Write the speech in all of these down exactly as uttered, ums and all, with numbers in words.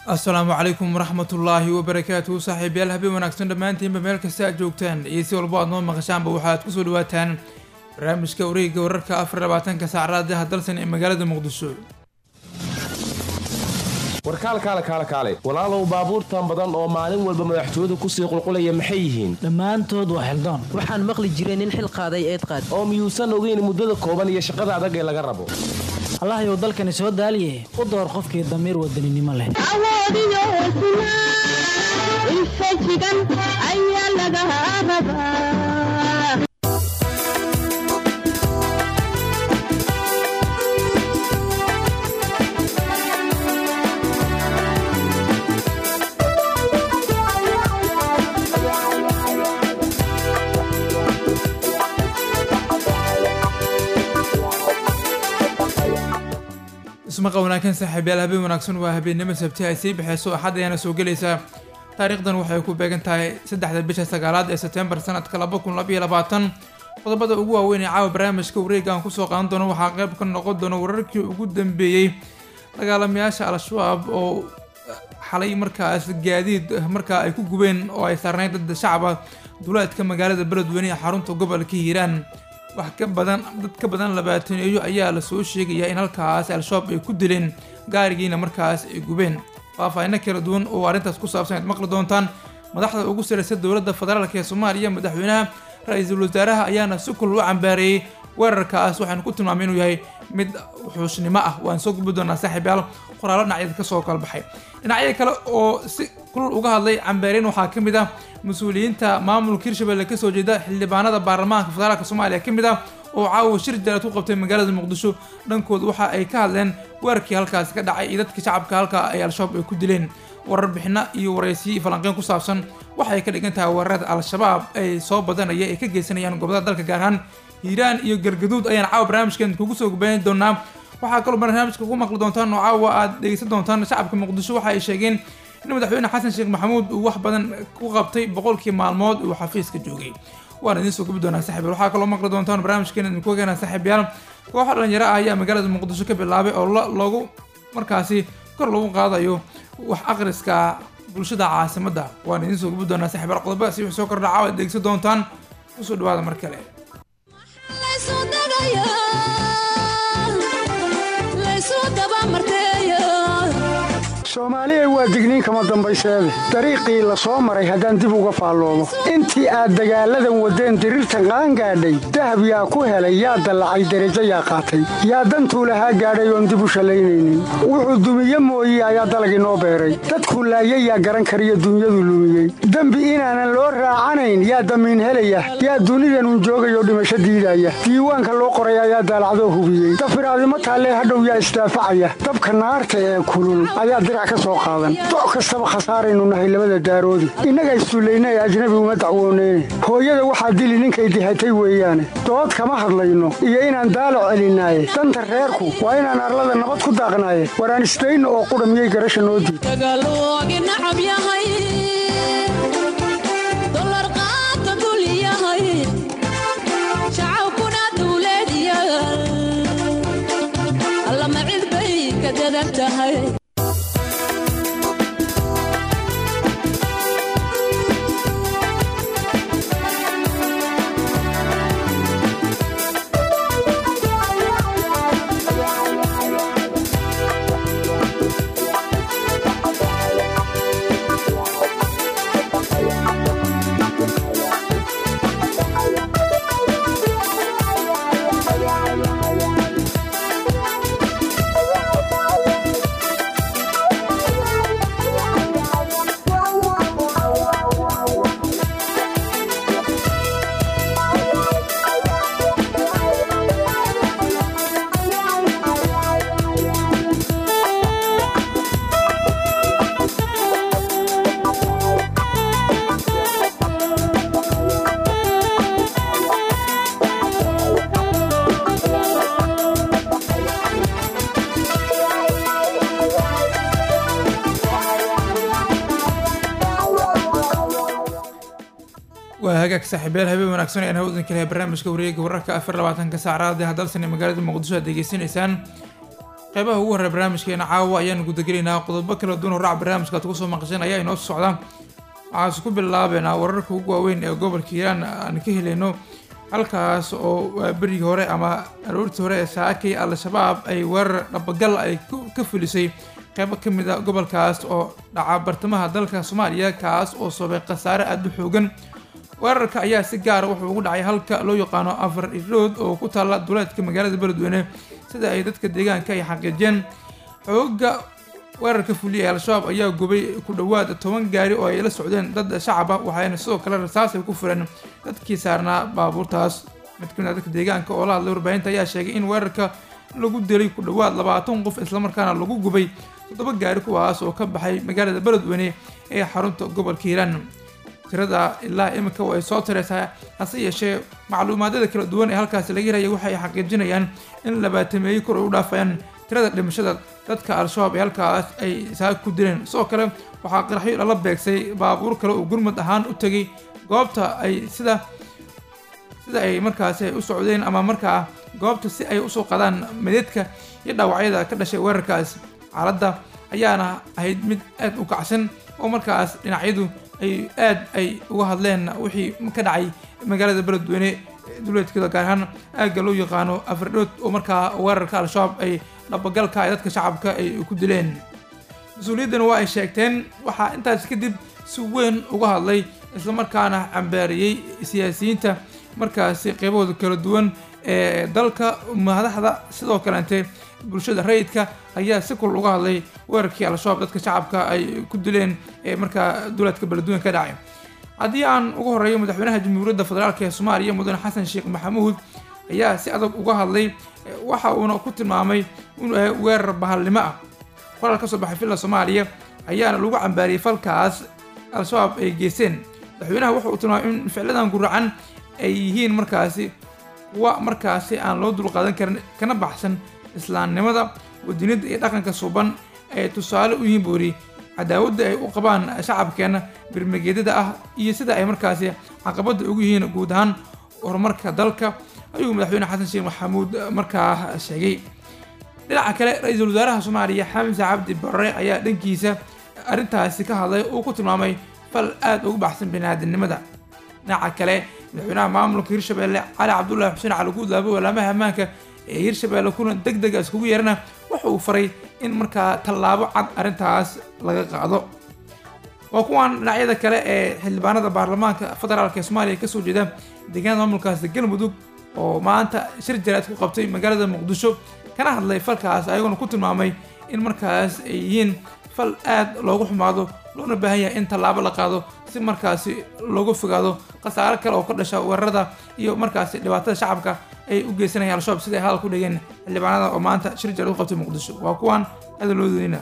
السلام عليكم ورحمة الله وبركاته صاحب يا الهبي ونكسن دمانتين بميلك الساعة جوجتان إيسي والبعض نوم مغشان بوحات كسو دواتان برامج كوريق ورركا أفر ربعتان كساعرات دي هدلسن إما قالد مقدسو warkaal kaale kaale kaale walaalow baabuurtan badan oo maalin walba madaxtooyadu ku sii qulqulaya maxay yihiin dhammaantood waa xildoon waxaan maqli jiray nin xil qaaday eed qaad oo miyuusan ogeyn muddada kooban iyo shaqada adag ee laga rabo allah yow dalkani soo daaliye u door qofkii damiir wadaninimo leh awoodiyo hesnaa infajigan ayaa laga rabaa اسمقا وناكن صاحب يا هبين وناكسن وهبين سبتي ay sii bixeyso axad ayana soo galaysa taariikhdan waxay ku beegan tahay saddexda bisha sagaalaad ee September sanadka laba kun iyo labaatan qodobada ugu waaweyn ee caawa barnaamijka wareegan ku soo qaadan doono waxaa qayb ka noqon doona wararkii ugu dambeeyay dagaalamayaasha al-shabaab oo xalay markaas gaadiid markaa ay ku gubeen oo ay saarnayd dad shacab duleedka magaalada Beledweyne ee xarunta gobolka Hiiraan wax ka badan dad ka badan labaatan iyo ayaa la soo sheegaya in halkaas al-shabaab ay ku dileen gaarigiina markaas ay gubeen faahfaahin kala duwan oo arintaas ku saabsan maqli doontaan madaxda ugu sareysa dowladda federaalka ee Soomaaliya madaxweynaha ra'iisul wasaaraha ayaana si kulul u cambaareeyay weerarkaas waxaan ku tilmaamay inuu yahay mid xushnimo ah waan soo gudbi doonaa saaxiibayaal qoraalo dhinacyada ka soo kala baxay dhinacyada kale oo si kulul uga hadlay cambaareyn waxaa ka mid ah mas'uuliyiinta maamulka Hirshabelle ka soo jeeda xildhibaanada baarlamaanka federaalka Soomaaliya ka mid ah oo caawa shir jaraad ku qabtay magaalada Muqdisho dhankooda waxa ay ka hadleen weerarkii halkaas ka dhacay iyo dadka shacabka halka ay al-shabaab ay ku dileen warar bixina iyo wareysi falanqeyn ku saabsan waxay ka dhigan tahay weerarada al-shabaab ay soo badanaya ay ka geysanayaan gobolada dalka gaar ahaan Hiiraan iyo Galgaduud ayaan caawa barnaamijkan kugu soo gudbin doonaa waxaa kaloo barnaamijka ku maqli doontaan oo caawa aad dhegeysan doontaan shacabka Muqdisho waxa ay sheegeen in madaxweyne Xasan Sheekh Maxamuud uu wax badan ku qabtay boqolkii maalmood uu xafiiska joogay waan idin soo gudbin doonaa saaxiibayaal waxaa kaloo maqli doontaan barnaamijkan idin ku keenaa saaxiibayaal koox dhalinyaro ah ayaa magaalada Muqdisho ka bilaabay oo loogu markaasi kor lagu qaadayo wax akhriska bulshada caasimadda waan idin soo gudbin doonaa saaxiibayaal qodobada si wax soo kordha caawa dhegeysan doontaan u soo dhawaada mar kale soomaaliya waa digniin kama dambayseede dariiqii la soo maray haddaan dib uga faalloobo intii aad dagaalladan waddeen diriirtan qaan gaadhay dahab yaa ku helay yaa dallacay derajo yaa qaatay yaa dantuu lahaa gaadhay oon dib u shallaynaynin wuxuu dumiye mooye ayaa dalagii noo beeray dadku laayay yaa garan kariyo dunyadu lumiyey dembi inaanan loo raacanayn yaa damiin helaya yaa dunidanun joogayoo dhimasho diidaya diiwaanka loo qoray ayaa daalacdoo hubiyey dafiraadimo taallee hadhow yaa isdaafacaya dabka naarta ee kulul ayaa doc kastaba khasaaraynu nahay labada daaroodi innaga isduulayna ee ajnabi uma dacwooneyne hooyada waxaa dili ninkay dihatay weeyaane dood kama hadlayno iyo inaan daalac celinaaye danta reerku waa inaan arlada nabad ku daaqnaaye waraan isdayno oo qudha miyay garasha noo diid وهاجك صاحبيال هبي وناكسون أنا هودن كله برنامج كوريج ورك أفر لبعتن كسعرات ده هدرسني مجال المقدسة دقيسين إنسان qeybaha ugu horreeya barnaamijkeena caawa ayaan gudagelaynaa qodobo kala duwan oo raac barnaamijka aad kusoo maqasheen ayaa inoo socdaan waxaan ku bilaabeynaa wararka ugu waaweyn ee gobolka hiiraan aan ka helayno halkaas oo berigii hore ama aroortii hore ee saakay al-shabaab ay weerar dhabagal ay ka fulisay qeybo ka mid a gobolkaas oo dhaca bartamaha dalka soomaaliya kaas oo sababay khasaare aada u xoogan weerarka ayaa si gaara wuxuu ugu dhacay halka loo yaqaano afar irood oo ku taalla duleedka magaalada beledweyne sida ay dadka deegaanka ay xaqiijiyeen xooga weerarka fuliyay ee al-shabaab ayaa gubay ku dhowaad toban gaari oo ay la socdeen dad shacab ah waxayna sidoo kale rasaas ay ku fureen dadkii saarnaa baabuurtaas mid kamid a dadka deegaanka oo la hadlay warbaahinta ayaa sheegay in weerarka lagu dilay ku dhowaad labaatan qof islamarkaana lagu gubay toddoba gaari kuwaas oo ka baxay magaalada beledweyne ee xarunta gobolka hiiraan tirada ilaa iminka way soo tiraysaa hase yeeshee macluumaadyada kala duwan ee halkaasi laga helaya waxay xaqiijinayaan in labaatameeyo kor ay u dhaafayaan tirada dhimashada dadka al-shabaab ee halkaas ay saaka ku dileen sidoo kale waxaa qaraxyo lala beegsay baabuur kale oo gurmud ahaan u tegay goobta ay sida sida ay markaasi ay u socdeen ama markaa goobta si ay usoo qadaan medeedka iyo dhaawacyada ka dhashay weerarkaas xaaladda ayaana ahayd mid aad u kacsan oo markaas dhinacyadu ay aad ay uga hadleen wixii ka dhacay magaalada beledweyne duleedkeeda gaar ahaan aagga loo yaqaano afardhood oo markaa weerarka al-shabaab ay dhabagalka ay dadka shacabka ay ku dileen mas-uuliyaddana waa ay sheegteen waxaa intaas kadib si weyn uga hadlay islamarkaana cambaariyey siyaasiyiinta markaasi qeybahooda kala duwan ee dalka madaxda sidoo kaleente bulshada rayidka ayaa si kul uga hadlay weerarkii al-shabaab dadka shacabka ay ku dileen ee markaa duleedka beledweyne ka dhacay haddii aan ugu horreeyo madaxweynaha jamhuuriyadda federaalk ee soomaaliya mudane xasan sheekh maxamuud ayaa si adag uga hadlay waxa uuna ku tilmaamay inuu yahay weerar bahalnimo ah qoraal ka soo baxay villa soomaaliya ayaana lagu cambaariyey falkaas al-shabaab ay geysteen madaxweynaha wuxa uu tilmaamay in ficladan guracan ay yihiin markaasi kuwa markaasi aan loo dulqaadan karin kana baxsan islaamnimada wadinida iyo dhaqanka suuban ay tusaale u yihiin buuri cadaawadda ay u qabaan shacabkeena birmageedada ah iyo sida ay markaasi caqabadda ugu yihiin guud ahaan horumarka dalka ayuu madaxweyne xasan sheekh maxamuud markaa sheegay dhinaca kale ra-iisul wasaaraha soomaaliya xamse cabdi barre ayaa dhankiisa arrintaasi ka hadlay uu ku tilmaamay fal aad ugu baxsan biniaadamnimada dhinaca kale madaxweynaha maamulka hirshabelle cali cabdullaahi xuseen cali guudlaabo walaamaha ammaanka ee hirshabelle kuna deg dega iskugu yeerana waxa uu faray in markaa tallaabo cad arrintaas laga qaado waa kuwan dhinacyada kale ee xildhibaanada baarlamaanka federaalk ee soomaaliya kasoo jeeda deegaanada maamulkaasi galmudug oo maanta shir jaraad ku qabtay magaalada muqdisho kana hadlay falkaas ayaguna ku tilmaamay in markaas ay yihiin fal aad loogu xumaado loona baahan yahay in tallaabo la qaado si markaasi loogu fogaado khasaare kale oo ka dhasha weerarada iyo markaasi dhibaatada shacabka ay u geysanayaan al-shabaab sida ay hadal ku dhigeen xildhibaanada oo maanta shir jaraad ku qabtay muqdisho waa kuwan hadaloodoodina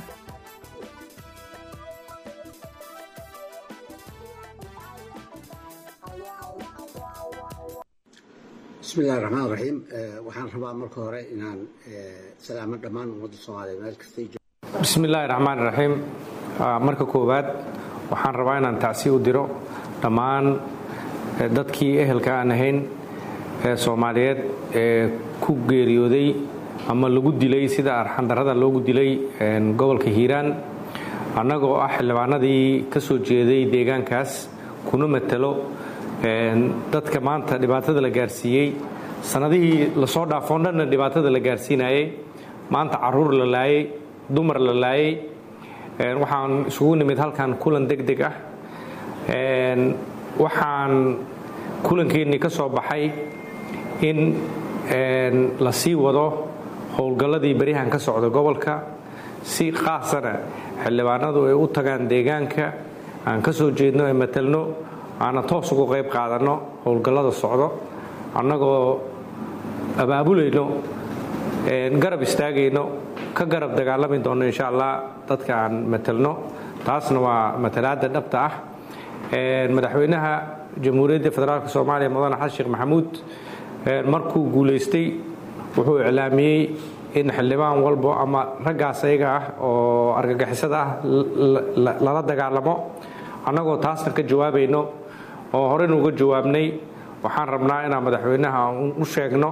بسم الله الرحمن الرحيم waxaan rabaa marka hore inaan salaamo dhammaan ummadda Soomaaliyeed meel kasta ay joogaan بسم الله الرحمن الرحيم marka koobaad waxaan rabaa inaan tacsi u diro dhammaan dadkii ehelka aan ahayn ee Soomaaliyeed ee ku geeriyooday ama lagu dilay sida arxan darrada loogu dilay gobolka Hiiraan annagoo ah xildhibaanadii ka soo jeeday deegaankaas kuna matalo dadka maanta dhibaatada la gaarsiiyey sanadihii la soo dhaafoon dhanna dhibaatada la gaarsiinayay maanta caruur la laayay dumar la laayay waxaan isugu nimid halkan kulan degdeg ah waxaan kulankeenii ka soo baxay in la sii wado howlgalladii beryahan ka socda gobolka si qaasana xildhibaanadu ay u tagaan deegaanka aan ka soo jeedno ee matalno aana toos ugu qayb qaadanno howlgallada socdo annagoo abaabulayno garab istaagayno ka garab dagaalami doonno insha allah dadka aan matalno taasna waa matalaadda dhabta ah madaxweynaha jamhuuriyadda federaalk soomaaliya mudane xasan sheekh maxamuud markuu guulaystay wuxuu iclaamiyey in xildhibaan walbo ama raggaas ayaga ah oo argagixisada ah lala dagaalamo annagoo taasna ka jawaabayno oo horeynu uga jawaabnay waxaan rabnaa inaan madaxweynaha u sheegno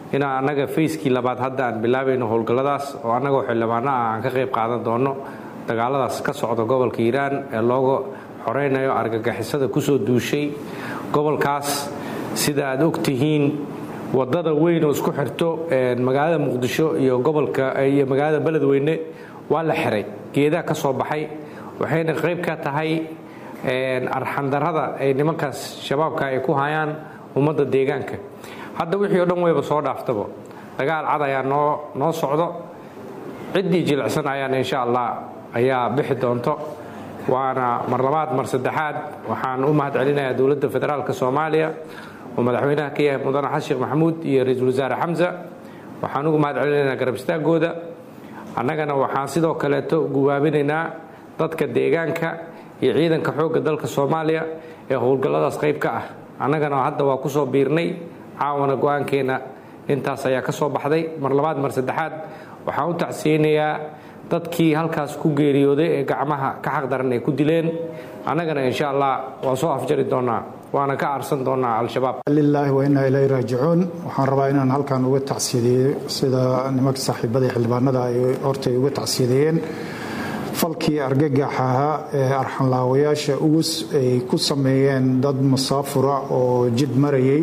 inaan annaga fayskii labaad hadda aan bilaabayno howlgalladaas oo annagoo xildhibaano ah aan ka qayb qaadan doono dagaaladaas ka socda gobolka hiiraan ee looga xoreynayo argagixisada kusoo duushay gobolkaas. sida aad og tihiin wadada weyn oo isku xirto magaalada muqdisho iyo gobolka iyo magaalada beledweyne waa la xiray, geedaha ka soo baxay, waxayna qayb ka tahay arxandarrada ay nimankaas shabaabka ay ku hayaan ummadda deegaanka. hadda wixii oo dhan wayba soo dhaaftaba, dagaal cad ayaa noo noo socdo, ciddii jilicsan ayaan insha allah ayaa bixi doonto. waana mar labaad mar saddexaad waxaan u mahad celinayaa dowladda federaalka soomaaliya oo madaxweynaha ka yahay mudane xasan sheekh maxamuud iyo ra-iisul wasaare xamse. waxaan ugu mahad celinaynaa garab istaagooda. annagana waxaan sidoo kaleeto guwaabinaynaa dadka deegaanka iyo ciidanka xoogga dalka soomaaliya ee howlgalladaas qayb ka ah. annagana hadda waa ku soo biirnay, caawana go-aankeena intaas ayaa ka soo baxday. mar labaad mar saddexaad waxaan u tacsiyeynayaa dadkii halkaas ku geeriyooday ee gacmaha ka xaqdaran ay ku dileen. annagana insha allah waan soo afjari doonaa, waana ka aarsan doonaa al-shabaab. lilaahi wa innaa ilayhi raajicuun. waxaan rabaa inaan halkan uga tacsiyadeeyo sida nimanka saaxiibada xildhibaanada ay horta uga tacsiyadeeyeen falkii argagaxa ahaa ee arxanlaawayaasha ugus ay ku sameeyeen dad musaafura oo jid marayay,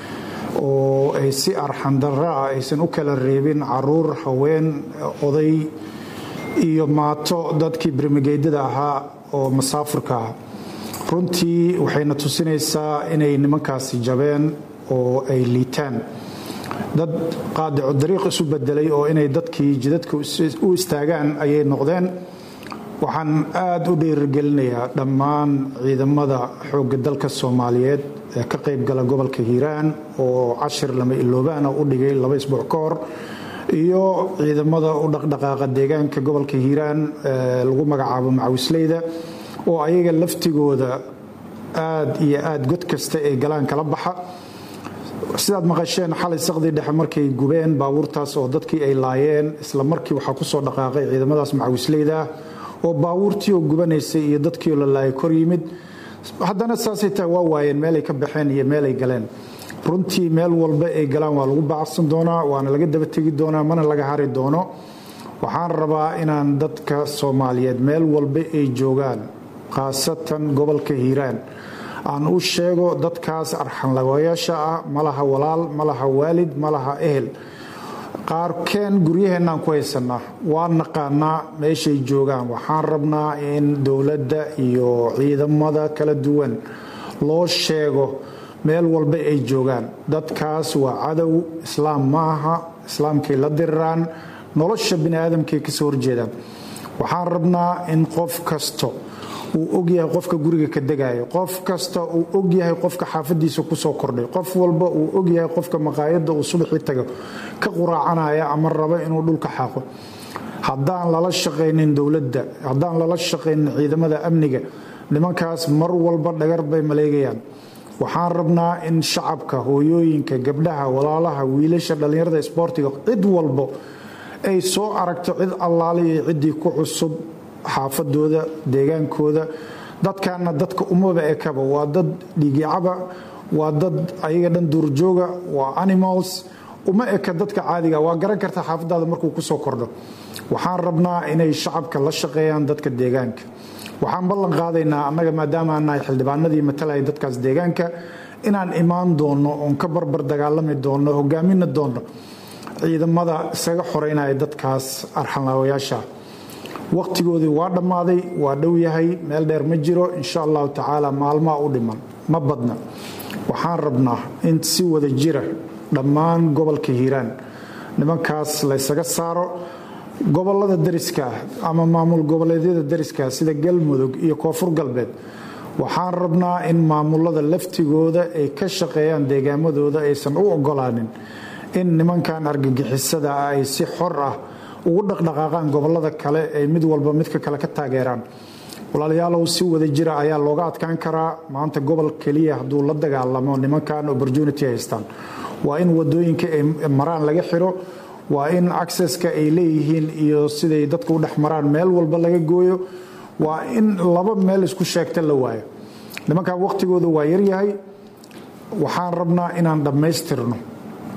oo ay si arxandarra ah aysan u kala reebin caruur, haween, oday iyo maato, dadkii birmigeydada ahaa oo masaafurka ah. runtii waxayna tusinaysaa inay nimankaasi jabeen oo ay liitaan. dad qaadico dariiq isu bedelay oo inay dadkii jidadka u istaagaan ayay noqdeen. waxaan aad u dhiirigelinayaa dhammaan ciidamada xoogga dalka soomaaliyeed ee ka qayb gala gobolka hiiraan oo cashir lama iloobaana u dhigay laba isbuuc ka hor, iyo ciidamada u dhaqdhaqaaqa deegaanka gobolka hiiraan lagu magacaabo macawisleyda oo ayaga laftigooda aad iyo aad god kasta ay galaan kala baxa. sidaad maqasheen xalay saqdii dhexe markay gubeen baabuurtaas oo dadkii ay laayeen, isla markii waxaa ku soo dhaqaaqay ciidamadaas macawisleyda oo baabuurtii oo gubanaysay iyo dadkii oo la laayay kor yimid. haddana saasay tahay waa waayeen meelay ka baxeen iyo meelay galeen. runtii meel walba ay galaan waa lagu baacsan doonaa, waana laga daba tegi doonaa, mana laga hari doono. waxaan rabaa inaan dadka soomaaliyeed meel walba ay joogaan, khaasatan gobolka hiiraan, aan u sheego dadkaas arxanlaawayaasha ah ma laha walaal, ma laha waalid, ma laha ehel. qaarkeen guryaheennaan ku haysanaa, waa naqaanaa meeshay joogaan. waxaan rabnaa in dowladda iyo ciidamada kala duwan loo sheego meel walba ay joogaan. dadkaas waa cadow, islaam ma aha, islaamkay la diriraan, nolosha bini aadamkay kasoo horjeedaan. waxaan rabnaa in qof kasta uu ogyahay qofka guriga ka degayo, qof kasta uu ogyahay qofka xaafadiisa kusoo kordhay, qof walba uu ogyahay qofka maqaayadda uu subaxii tago ka quraacanaya ama raba inuu dhulka xaaqo. haddaan lala shaqaynin dowladda, haddaan lala shaqaynin ciidamada amniga, nimankaas mar walba dhagar bay maleegayaan. waxaan rabnaa in shacabka, hooyooyinka, gabdhaha, walaalaha, wiilasha, dhallinyarada, isboortiga, cid walbo ay soo aragto cid allaale iyo ciddii ku cusub xaafadooda, deegaankooda. dadkaana dadka umaba ekaba, waa dad dhiigicaba, waa dad ayaga dhan duurjooga, waa animals, uma eka dadka caadiga. waa garan karta xaafadaada markuu ku soo kordho. waxaan rabnaa inay shacabka la shaqeeyaan dadka deegaanka. waxaan ballan qaadaynaa annaga maadaama aan nahay xildhibaanadii matalaya dadkaas deegaanka, inaan imaan doono oon ka barbar dagaalami doono, hogaamina doono ciidamada isaga xoreynaya dadkaas arxanlaawayaasha. waqtigoodii waa dhammaaday, waa dhow yahay, meel dheer ma jiro. insha allahu tacaala maalmaa u dhiman, ma badna. waxaan rabnaa in si wada jira dhammaan gobolka hiiraan nimankaas laysaga saaro. gobolada dariska ah ama maamul goboleedyada dariska ah sida galmudug iyo koonfur galbeed, waxaan rabnaa in maamulada laftigooda ay ka shaqeeyaan deegaamadooda, aysan u ogolaanin in nimankan argagixisada ah ay si xor ah ugu dhaqdhaqaaqaan gobolada kale ay mid walba midka kale ka taageeraan. walaalayaalow, si wada jira ayaa looga adkaan karaa. maanta gobol keliya hadduu la dagaalamo nimankan opportunity haystaan, waa in wadooyinka ay maraan laga xiro, waa in acceska ay leeyihiin iyo siday dadku u dhex maraan meel walba laga gooyo, waa in laba meel isku sheegta la waayo. nimankan waqtigooda waa yaryahay. waxaan rabnaa inaan dhammaystirno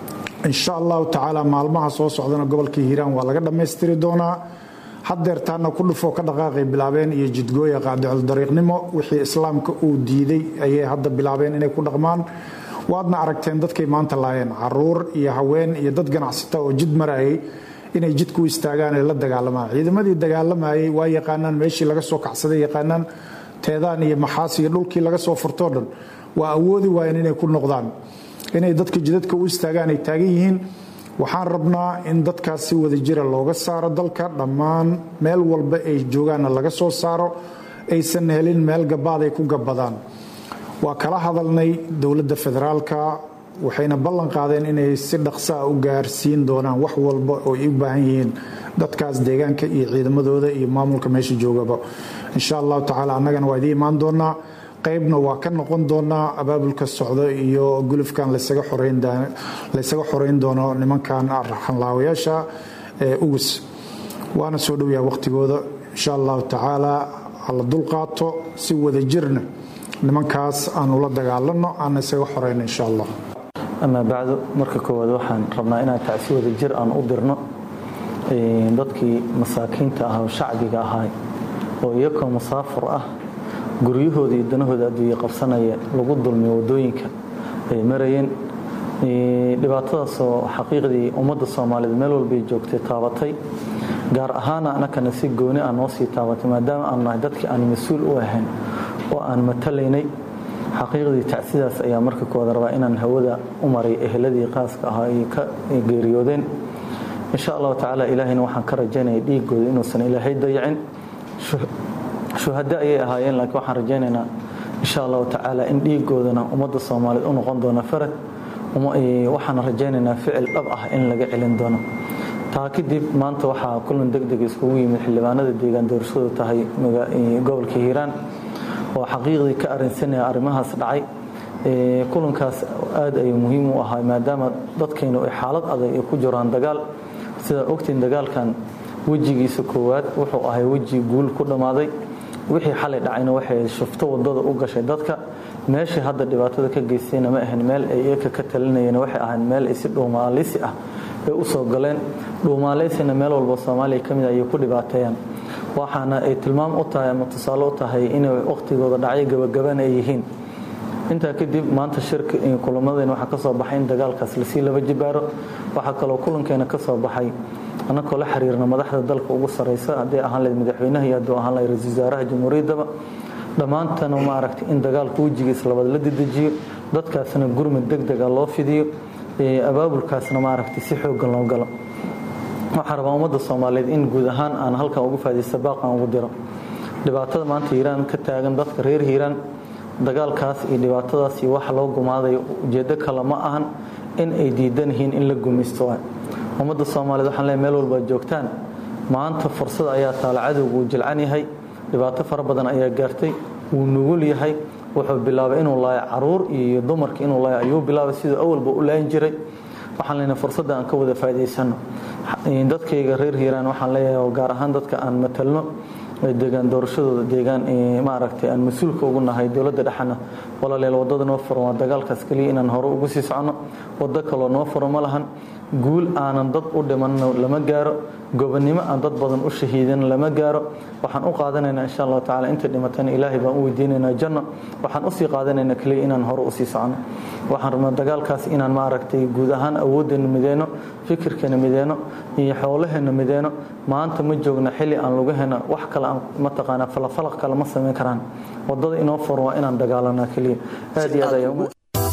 insha allahu tacaala maalmaha soo socdana gobolka hiiraan waa laga dhammaystiri doonaa haddeertaana ku dhufoo ka dhaqaaqay bilaabeen iyo jidgooya qaadicul dariiqnimo wixii islaamka uu diiday ayay hadda bilaabeen inay ku dhaqmaan waadna aragteen dadkay maanta laayeen caruur iyo haween iyo dad ganacsata oo jid marayay inay jidku istaagaan ee la dagaalamaan ciidamadii dagaalamayay waa yaqaanaan meeshii laga soo kacsaday yaqaanaan teedaan iyo maxaas iyo dhulkii laga soo furtoo dhan waa awoodi waayeen inay ku noqdaan inay dadka jidadka u istaagaan ay taagan yihiin waxaan rabnaa in dadkaas si wada jira looga saaro dalka dhammaan meel walba ay joogaanna laga soo saaro aysan helin meel gabaad ay ku gabadaan waa kala hadalnay dowladda federaalka waxayna ballan qaadeen inay si dhaqso ah u gaarsiin doonaan wax walba oo ay u baahan yihiin dadkaas deegaanka iyo ciidamadooda iyo maamulka meesha joogaba insha allahu tacaala annagana waa idii imaan doonaa qaybna waa ka noqon doonaa abaabulka socdo iyo gulufkan laysaga xoreyn doono nimankan arxanlaawayaasha ee ugus waana soo dhowyaha waqtigooda insha allahu tacaala hala dulqaato si wada jirna nimankaas aanu la dagaalano aan isaga xoreyno insha allah amaa bacdu marka koowaad waxaan rabnaa inaan tacsi wada jir aan u dirno dadkii masaakiinta ah oo shacbiga ahaa oo iyakoo musaafur ah guryahooda iyo danahooda adduunya qabsanaya lagu dulmiyo wadooyinka ay marayeen dhibaatadaasoo xaqiiqdii ummadda soomaaliyeed meel walbay joogtay taabatay gaar ahaana anakana si gooni ah noo sii taabatay maadaama aan nahay dadkii aan mas-uul u ahayn oo aan matalaynay xaqiiqdii tacsidaas ayaa marka kooda rabaa inaan hawada u maray eheladii qaaska ahaa ay ka geeriyoodeen insha allahu tacaala ilaahayna waxaan ka rajaynaya dhiigooda inuusan ilaahay dayacin shuhada ayay ahaayeen laakiin waxaan rajaynaynaa insha allahu tacaala in dhiigoodana ummadda soomaaliyeed u noqon doona farad waxaan rajaynaynaa ficil dhab ah in laga celin doono taa kadib maanta waxaa kulan degdeg iskugu yimid xildhibaanada deegaan doorashadu tahay gobolka hiiraan oo xaqiiqdii ka arinsanaya arrimahaas dhacay kulankaas aad ayuu muhiim u ahaa maadaama dadkaynu ay xaalad adag ay ku jiraan dagaal sida ogtiin dagaalkan wejigiisa koowaad wuxuu ahay weji guul ku dhammaaday wixii xalay dhacayna waxay shufto wadada u gashay dadka meeshii hadda dhibaatada ka geystayna ma ahan meel ay iyaka ka talinayeen waxay ahayd meel ay si dhuumaalisi ah ay u soo galeen dhuumaalaysina meel walba Soomaaliya kamid ay ku dhibaateeyaan waxaana ay tilmaam u tahay ama tusaale u tahay inay waqtigooda dhacay gabagaban ay yihiin inta kadib maanta shirka in kulamadeena waxa ka soo baxay in dagaalkaas la sii laba jibaaro waxa kale oo kulankeena ka soo baxay anagoo la xiriirna madaxda dalka ugu sareysa haddii ahaan leed madaxweynaha iyo haddii ahaan leed ra'iisul wasaaraha jamhuuriyadda dhammaantan ma aragtay in dagaalka wejigiisa labada la dedejiyo dadkaasna gurmad degdeg ah loo fidiyo abaabulkaasna ma aragtay si xoog loo galo waxaan rabaa ummadda Soomaaliyeed in guud ahaan aan halkan ugu faa'iideysto baaqan ugu diro dhibaatada maanta Hiiraan ka taagan dadka reer Hiiraan dagaalkaas iyo dhibaatadaas iyo wax loo gumaaday ujeedo kale ma ahan in ay diidan yihiin in la gumaysto ummadda Soomaaliyeed waxaan leeyahay meel walba joogtaan maanta fursad ayaa taala cadowgu jilcan yahay dhibaato fara badan ayaa gaartay uu nugul yahay wuxuu bilaabay inuu laayo caruur iyo dumarka inuu laayo ayuu bilaabay sidoo awalba u laayin jiray waxaan leenahay fursadda aan ka wada faa'iideysano dadkayga reer Hiiraan waxaan leeyahay gaar ahaan dadka aan matalno deegaan doorashadooda deegaan ma aragtay aan mas'uulka ugu nahay dawladda dhaxana walaaleel wadada noo furan waa dagaalkaas kaliya inaan hore ugu sii socono wada kale noo furan ma lahan guul aanan dad u dhiman lama gaaro gobonimo aan dad badan u shahiidan lama gaaro waxaan u qaadanaynaa insha Allah taala inta dhimatana Ilaahay baan u weydiinaynaa janno waxaan u sii qaadanaynaa kaliya inaan hore u sii socono waxaan rabnaa dagaalkaas inaan ma aragtay guud ahaan awoodana mideeno fikirkana mideeno iyo xoolaheena mideeno maanta ma joogna xilli aan lugaheena wax kale aan ma taqaana falafalaq kale ma sameyn karaan wadada inoo furan waa inaan dagaalanaa kaliya aad iyo aad ayaan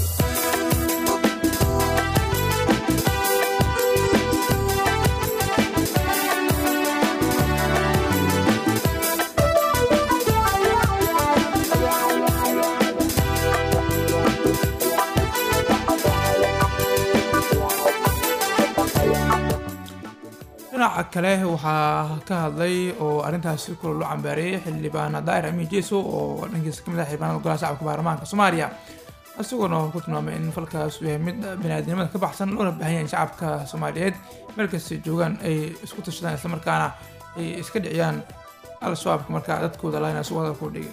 dhinaca kale waxaa ka hadlay oo arintaasi kula loo cambaareeyay xildhibaan Daahir Amiin Jeeso oo dhankiisa kamid ah xildhibaanada golaha shacabka baarlamaanka Soomaaliya isagoona ku tilmaamay in falkaas uu yahay mid bini'aadanimada ka baxsan loona baahan yahay shacabka Soomaaliyeed meel kasta joogaan ay isku tashadaan isla markaana ay iska dhiciyaan al-shabaabka marka dadkooda laayna soo wada ku dhigay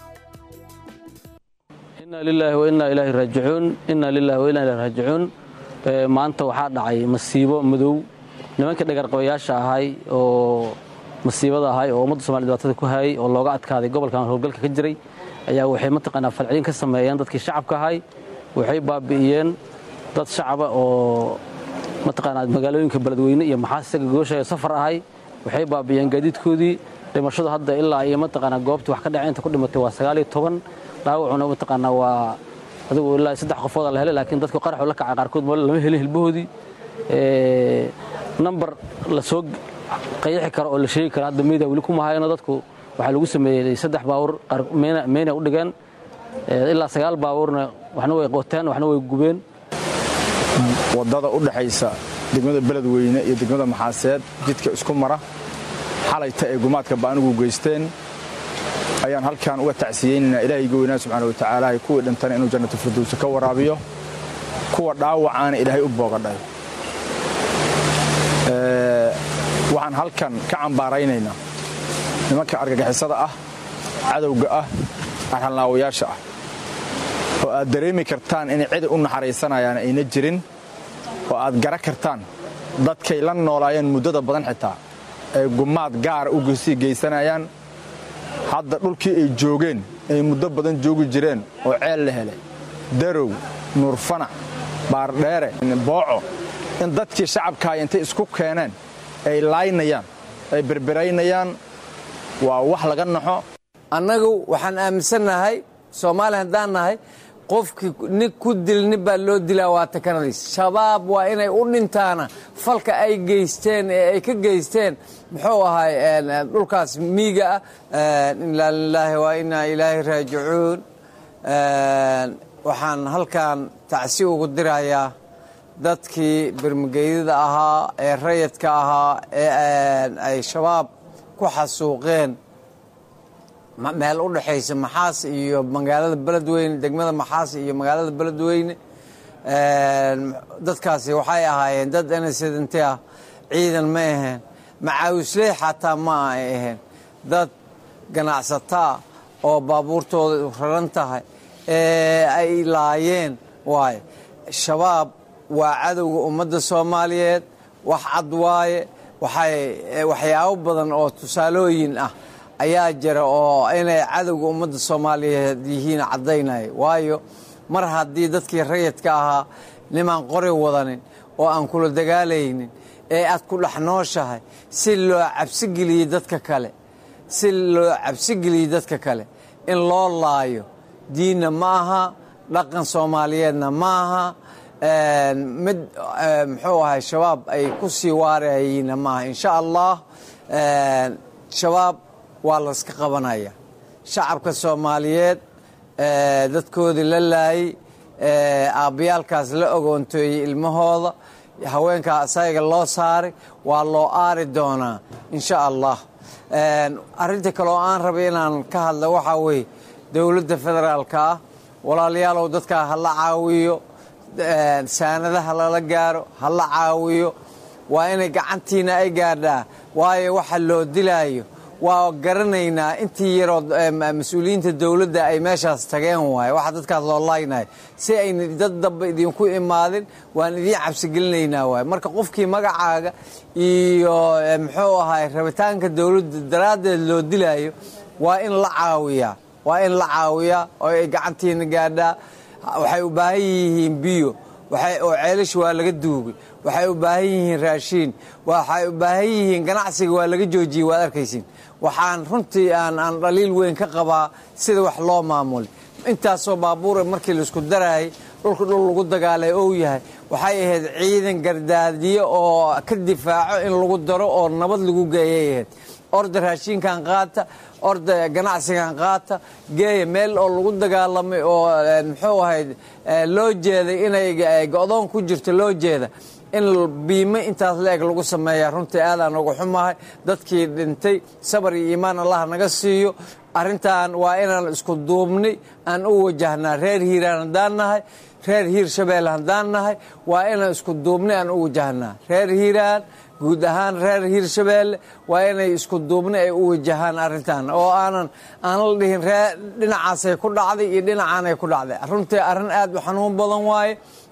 inna lillahi wa inna ilayhi raaji'uun inna lillahi wa inna ilayhi raaji'uun maanta waxaa dhacay masiibo madow nimanka dhagarqabayaasha ahay oo masiibada ahay oo ummadda Soomaaliyeed dhibaatada ku hayay oo looga adkaaday gobolkan howlgalka ka jiray ayaa waxay mataqaanaa falcelin ka sameeyeen dadkii shacabka ahay waxay baabi'iyeen dad shacab oo mataqaanaa magaalooyinka Beledweyne iyo Maxaasiga goosha safar ahay waxay baabi'iyeen gaadiidkoodii dhimashadu hadda ilaa iyo mataqaanaa goobta wax ka dhacay inta ku dhimatay waa sagaal iyo toban dhaawacuna mataqaanaa waa adigu ilaa saddex qofood la helay laakiin dadku qarax la kacay qaarkood lama helin hilbahoodii ee number la soo qeexi karo oo la sheegi karo hadda meeda wali kuma hayno dadku waxa lagu sameeyay saddex baawur meena meena u dhigan ilaa sagaal baawurna waxna way qoteen waxna way gubeen wadada u dhaxaysa degmada Beledweyne iyo degmada Maxaaseed jidka isku mara xalayta ee gumaadka baanigu geysteen ayaan halkaan uga tacsiyeynaa Ilaahay go'ayna subhanahu wa ta'ala ay ku dhintaan inuu jannada firdaws ka waraabiyo kuwa dhaawacaan Ilaahay u boogadhay ee waxaan halkan ka cambaaraynaynaa nimanka argagixisada ah cadawga ah arxalnaawayaasha ah oo aad dareemi kartaan in cid u naxariisanayaan ayna jirin oo aad gara kartaan dadkay la noolaayeen muddada badan xitaa ee gumaad gaar u geysanayaan hadda dhulkii ay joogeen ay muddo badan joogi jireen oo ceel la helay darow nuurfana baardheere booco in dadkii shacabka ay intay isku keeneen ay laaynayaan ay berberaynayaan waa wax laga naxo annagu waxaan aaminsanahay Soomaaliya hadaan nahay qofkii nin ku dilni baa loo dilaa waa takanadiis shabaab waa inay u dhintaana falka ay geysteen ee ay ka geysteen muxuu ahay dhulkaas miiga ah inna lillahi wa inna ilayhi raaji'uun waxaan halkan tacsi ugu dirayaa dadkii birmageydada ahaa ee rayidka ahaa ee ay shabaab ku xasuuqeen meel u dhaxaysa Maxaas iyo magaalada Beledweyne degmada Maxaas iyo magaalada Beledweyne ee dadkaasi waxay ahaayeen dad innocent ah ciidan ma ahayn macaawisley xataa ma ahayn dad ganacsata oo baabuurtooda raran tahay ee ay laayeen waay shabaab waa cadawga ummadda Soomaaliyeed wax cad waaye waxay waxyaabo badan oo tusaalooyin ah ayaa jira oo inay cadawga ummadda Soomaaliyeed yihiin cadeynay waayo mar haddii dadkii rayidka ahaa niman qori wadanin oo aan kula dagaalaynin ee aad ku dhaxnooshahay si loo cabsi geliyo dadka kale si loo cabsi geliyo dadka kale in loo laayo diinna maaha dhaqan Soomaaliyeedna maaha ee mid muxuu ahay shabaab ay ku sii waarayeen maaha insha Allah ee shabaab waa la iska qabanaya shacabka Soomaaliyeed ee dadkoodii la laayay ee aabiyalkaas la ogoontay ilmahooda haweenka asaga loo saaray waa loo aari doonaa insha Allah ee arinta kale oo aan rabay inaan ka hadlo waxa weey dawladda federaalka walaalayaal dadka hala caawiyo saanadaha la gaaro hala caawiyo waa inay gacantiina ay gaadhaa waayo waxa loo dilaayo waa garanaynaa intii yaroo mas'uuliyiinta dawladda ay meeshaas tageen waay waxa dadkaas loo laaynaay si ay dad dab idinku imaadin waan idin cabsi gelinaynaa waay marka qofkii magacaaga iyo muxuu ahay rabitaanka dawladda daraadeed loo dilaayo waa in la caawiyaa waa in la caawiyaa oo ay gacantiina gaadhaa waxay u baahan yihiin biyo waxay oo ceelish waa laga duugay waxay u baahan yihiin raashin waxay u baahan yihiin ganacsiga waa laga joojiyay waad arkaysiin waxaan runtii aan aan dhaliil weyn ka qabaa sida wax loo maamulo intaas oo baabuur markii la isku daray dhulka dhul lagu dagaalay oo yahay waxay ahayd ciidan gardaadiyo oo ka difaaco in lagu daro oo nabad lagu geeyay orda raashinkan qaata orda ganacsigan qaata geey meel oo lagu dagaalamay oo muxuu ahayd loo jeeday inay go'doon ku jirto loo jeeda in biime intaas leeg lagu sameeyaa runtii aad aan ugu xumahay dadkii dhintay sabar iyo iimaan Allah naga siiyo arintan waa inaan isku duubnay aan u wajahnaa reer Hiiraan hadaan nahay reer Hiirshabelle hadaan nahay waa inaan isku duubnay aan u wajahnaa reer Hiiraan guud ahaan reer Hiirshabelle waa inay isku duubnay ay u wajahaan arintan oo aanan aan la dhihin dhinacaas ay ku dhacday iyo dhinacaan ay ku dhacday runtii arin aad u xanuun badan waaye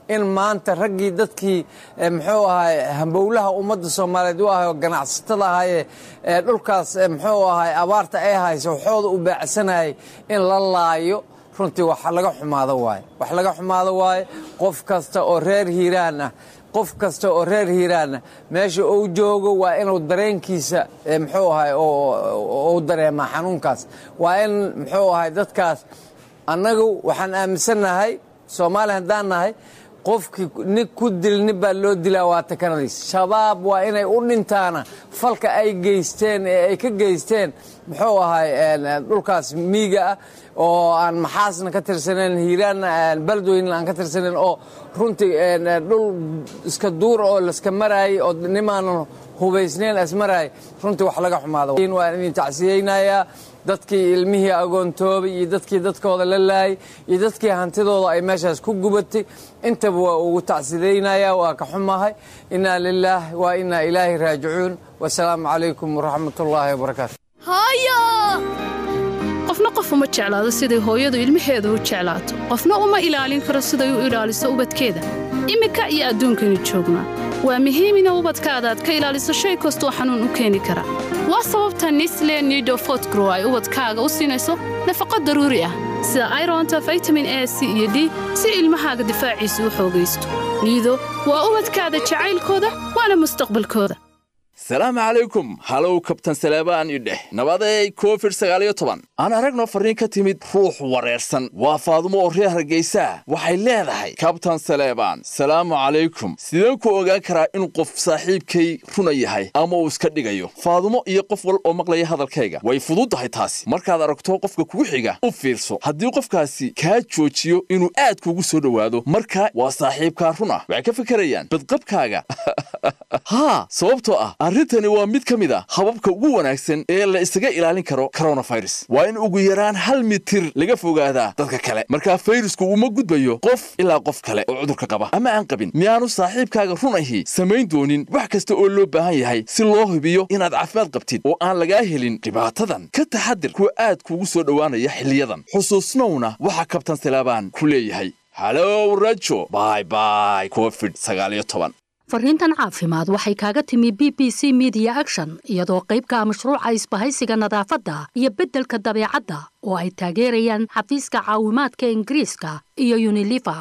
in maanta raggii dadkii muxuu ahay hambowlaha ummadda soomaaliyeed u ahay oo ganacsatada ahaye dhulkaas muxuu ahay abaarta ay hayso waxooda u baacsanayay in la laayo runtii wax laga xumaado waaye wax laga xumaado waaye qof kasta oo reer hiiraan ah qof kasta oo reer hiiraana meesha uu joogo waa inuu dareenkiisa muxuu ahay oo dareemaa xanuunkaas waa in muxuu ahay dadkaas annagu waxaan aaminsanahay Soomaali haddaan nahay qofkii nin ku dilni baa loo dilaa waa takanadiis shabaab waa inay u dhintaana falka ay geysteen ee ay ka geysteen muxuu ahay dhulkaas miiga ah oo aan maxaasna ka tirsaneen hiiraan baldoyn aan ka tirsaneen oo runtii dhul iska duur oo la iska maray oo nimaan hubaysneen asmaray runtii wax laga xumaado waa in tacsiyeynaya dadkii ilmihii agoontoobay iyo dadkii dadkooda la laayay iyo dadkii hantidooda ay meeshaas ku gubatay intaba waa ugu tacsiyeynaya waa ka xumahay inna lillahi wa inna ilaahi raaji'uun wassalaamu calaykum waraxmatullaahi wabarakaatuh hooyo qofna qof uma jeclaado sidii hooyadu ilmaheedu u jeclaato qofna uma ilaalin karo siday u ilaaliso ubadkeeda imika iyo adduunkani joognaa waa muhiim in ubadkaada aad ka ilaaliso shay kastoo xanuun u keeni kara waa sababta Nestle Nido Fortgrow ay ubadkaaga u siinayso nafaqo daruuri ah sida ironta vitamin A C iyo D si ilmahaaga difaaciisu u xoogaysto Nido waa ubadkaada jacaylkooda waana mustaqbalkooda السلام عليكم هلو كابتن سليمان يده نبادي كوفيد sagaal iyo toban aan aragno fariin ka timid ruux wareersan waa Faadumo oo reer Hargeysa waxay leedahay Captain Saleeban salaamu calaykum sidoo ku ogaan kara in qof saaxiibkay runa yahay ama uu iska dhigayo Faadumo iyo qof wal oo maqlaya hadalkayga way fududahay taasi markaad aragto qofka kugu xiga u fiirso haddii qofkaasi ka joojiyo inuu aad kugu soo dhawaado marka waa saaxiibka runa waxay ka fikirayaan badqabkaaga ha sababtoo ah arintani waa mid kamid ah hababka ugu wanaagsan ee la isaga ilaalin karo coronavirus waa in ugu yaraan hal mitir laga fogaada dadka kale marka virusku uma gudbayo qof ilaa qof kale oo cudurka qaba ama aan qabin miyaanu saaxiibkaaga runahi samayn doonin wax kasta oo loo baahan yahay si loo hubiyo inaad caafimaad qabtid oo aan laga helin dhibaatadan ka taxadir ku aad kugu soo dhawaanaya xiliyadan xusuusnowna waxa Captain Saleeban ku leeyahay hello rajo bye bye covid sagaal iyo toban fariintan caafimaad waxay kaaga timi B B C Media Action iyadoo qayb ka mashruuca isbahaysiga nadaafadda iyo beddelka dabeecadda oo ay taageerayaan xafiiska caawimaadka Ingiriiska iyo Unilever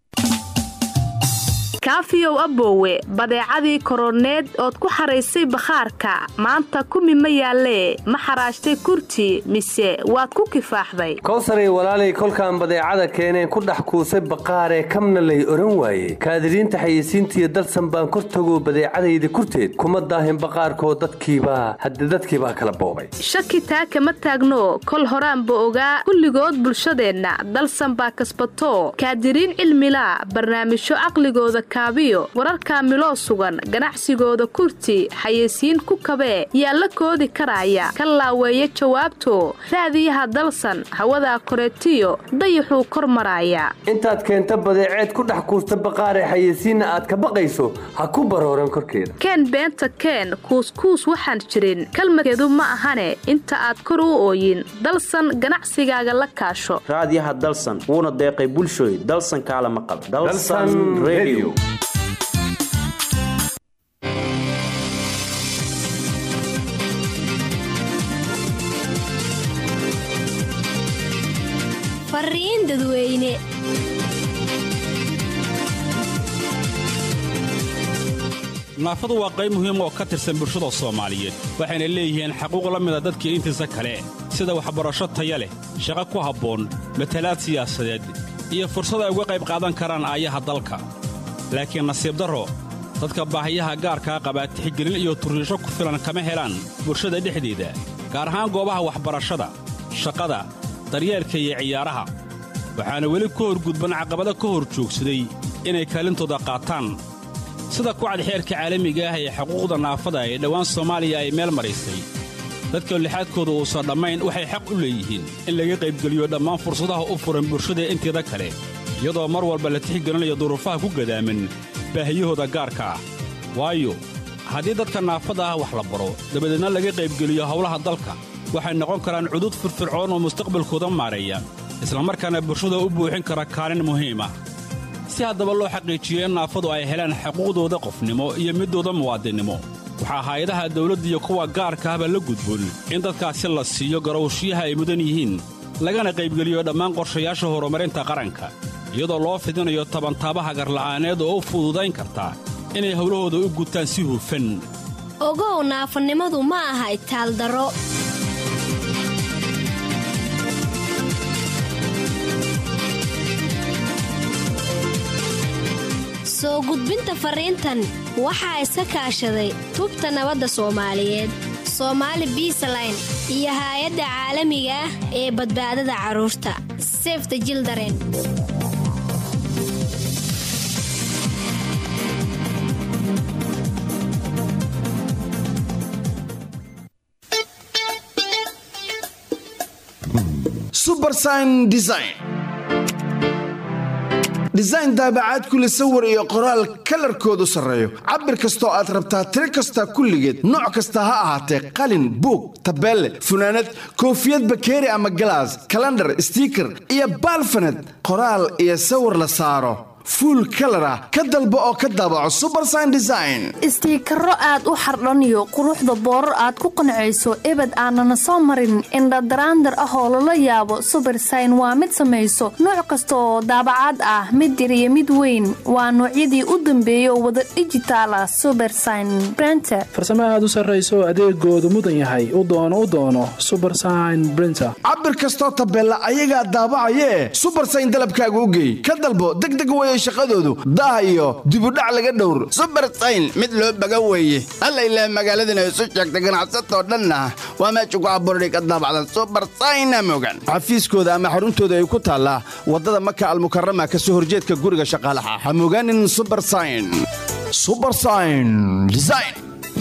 kaafiyow aboowe badeecadii koroneed ood ku xaraysay bakhaarka maanta kumi ma yaalee ma xaraashtay kurti mise waad ku kifaaxday kowsaray walaalay kolkaan badeecada keeneen ku dhex kuusay bakhaaree kamna lay oran waaye kaadiriinta xayeysiintiiyo dalsan baan kor tagoo badeecadayda kurteed kuma daahin bakhaarkoo dadkiibaa hadda dadkiibaa kala boobay shaki taa kama taagno kol horaanba ogaa kulligood bulshadeenna dalsan baa kasbato kaadiriin cilmila barnaamijyo caqligooda kaabiyo wararka miloo sugan ganacsigooda kurti xayeysiin ku kabee yaa la koodi karaya ka laaweeya jawaabto raadiyaha dalsan hawada koreetiyo dayaxuu kor maraya intaad keenta badeeceed ku dhex kuusta baqaare xayeysiinna aad ka baqayso ha ku barooran korkeeda keen beenta keen kuuskuus waxaan jirin kalmadkeedu ma ahane inta aad kor u ooyin dalsan ganacsigaaga la kaasho raadiyaha dalsan wuuna deeqay bulshooy dalsan kaala maqal dalsan radio fariin dadweyne naafadu waa qayb muhiim oo ka tirsan bulshada Soomaaliyeed waxayna leeyihiin xaquuq la mid ah dadka intiisa kale sida waxbarasho tayo leh shaqo ku habboon matalaad siyaasadeed iyo fursad ay uga qayb qaadan karaan aayaha dalka laakiin nasiib darro dadka baahiyaha gaarka qaba tixgelin iyo turiisho ku filan kama helaan bulshada dhexdeeda gaar ahaan goobaha waxbarashada shaqada daryeelka iyo ciyaaraha waxaana weli ku horgudban caqabado ka hor joogsaday inay kaalintooda qaataan sida ku cad xeerka caalamiga ah ee xuquuqda naafada ee dhawaan Soomaaliya ay meel marisay dadka lixaadkooda oo soo dhamayn waxay xaq u leeyihiin in laga qayb galiyo dhammaan fursadaha u furan bulshada inteeda kale iyadoo mar walba la tixgelinayo duruufaha ku gadaaman baahiyahooda gaarka ah waayo haddii dadka naafada ah wax la baro dabadeedna laga qayb galiyo howlaha dalka waxay noqon karaan cudud firfircoon oo mustaqbalkooda maareeya isla markaana bulshada u buuxin kara kaalin muhiim ah si haddaba loo xaqiijiyo in naafadu ay helaan xuquuqdooda qofnimo iyo midooda muwaadinimo waxaa hay'adaha dawladda iyo kuwa gaarka ahba la gudboon in dadkaasi la siiyo garowshiyaha ay mudan yihiin lagana qaybgeliyo dhammaan qorshayaasha horumarinta qaranka iyadoo loo fidinayo tabantaabaha garla'aaneed oo u fududayn karta inay howlahooda u gutaan si hufan ogow naafanimadu ma aha itaaldaro soo gudbinta fariintan waxaa iska kaashaday tubta nabadda soomaaliyeed soomaali biisaline iyo haay-adda caalamiga ah ee badbaadada carruurta sefta jildaren subersign design design daabacaad kule sawir iyo qoraal kalarkoodu sarreeyo cabir kastoo aad rabtaa tiro kasta kulligeed nooc kasta ha ahaatee qalin buug tabeelle funaanad koofiyad bakeeri ama galaas kalandhar stiiker iyo baalfaned qoraal iyo sawir la saaro fuul kalar ah ka dalbo oo ka daabaco subersign design istiikaro aad u xardhaniyo quruxda boorar aad ku qancayso ebed aanana soo marin indhadaraandar ah oo lala yaabo subersign waa mid samayso nooc kasta oo daabacaad ah mid yar iyo mid weyn waa noocyadii u dambeeyay oo wada dhijitaala subersign brenter farsamo aad u sarrayso adeegoodu mudan yahay u doono u doono subersign brinter cabir kastoo tabeella ayagaa daabacayee subersign dalabkaaga u geey ka dalbo degdeg weye shaqadoodu daah iyo dibudhac laga dhowr subersign mid loo baga weeye alla ilaa magaaladana isu sheegta ganacsatoo dhanna waa meesha ku abuurday ka daabacdan subersign mogan xafiiskooda ama xaruntooda ay ku taallaa waddada maka almukarama ka soo horjeedka guriga shaqaalaha ha mogaanin subersign subersign design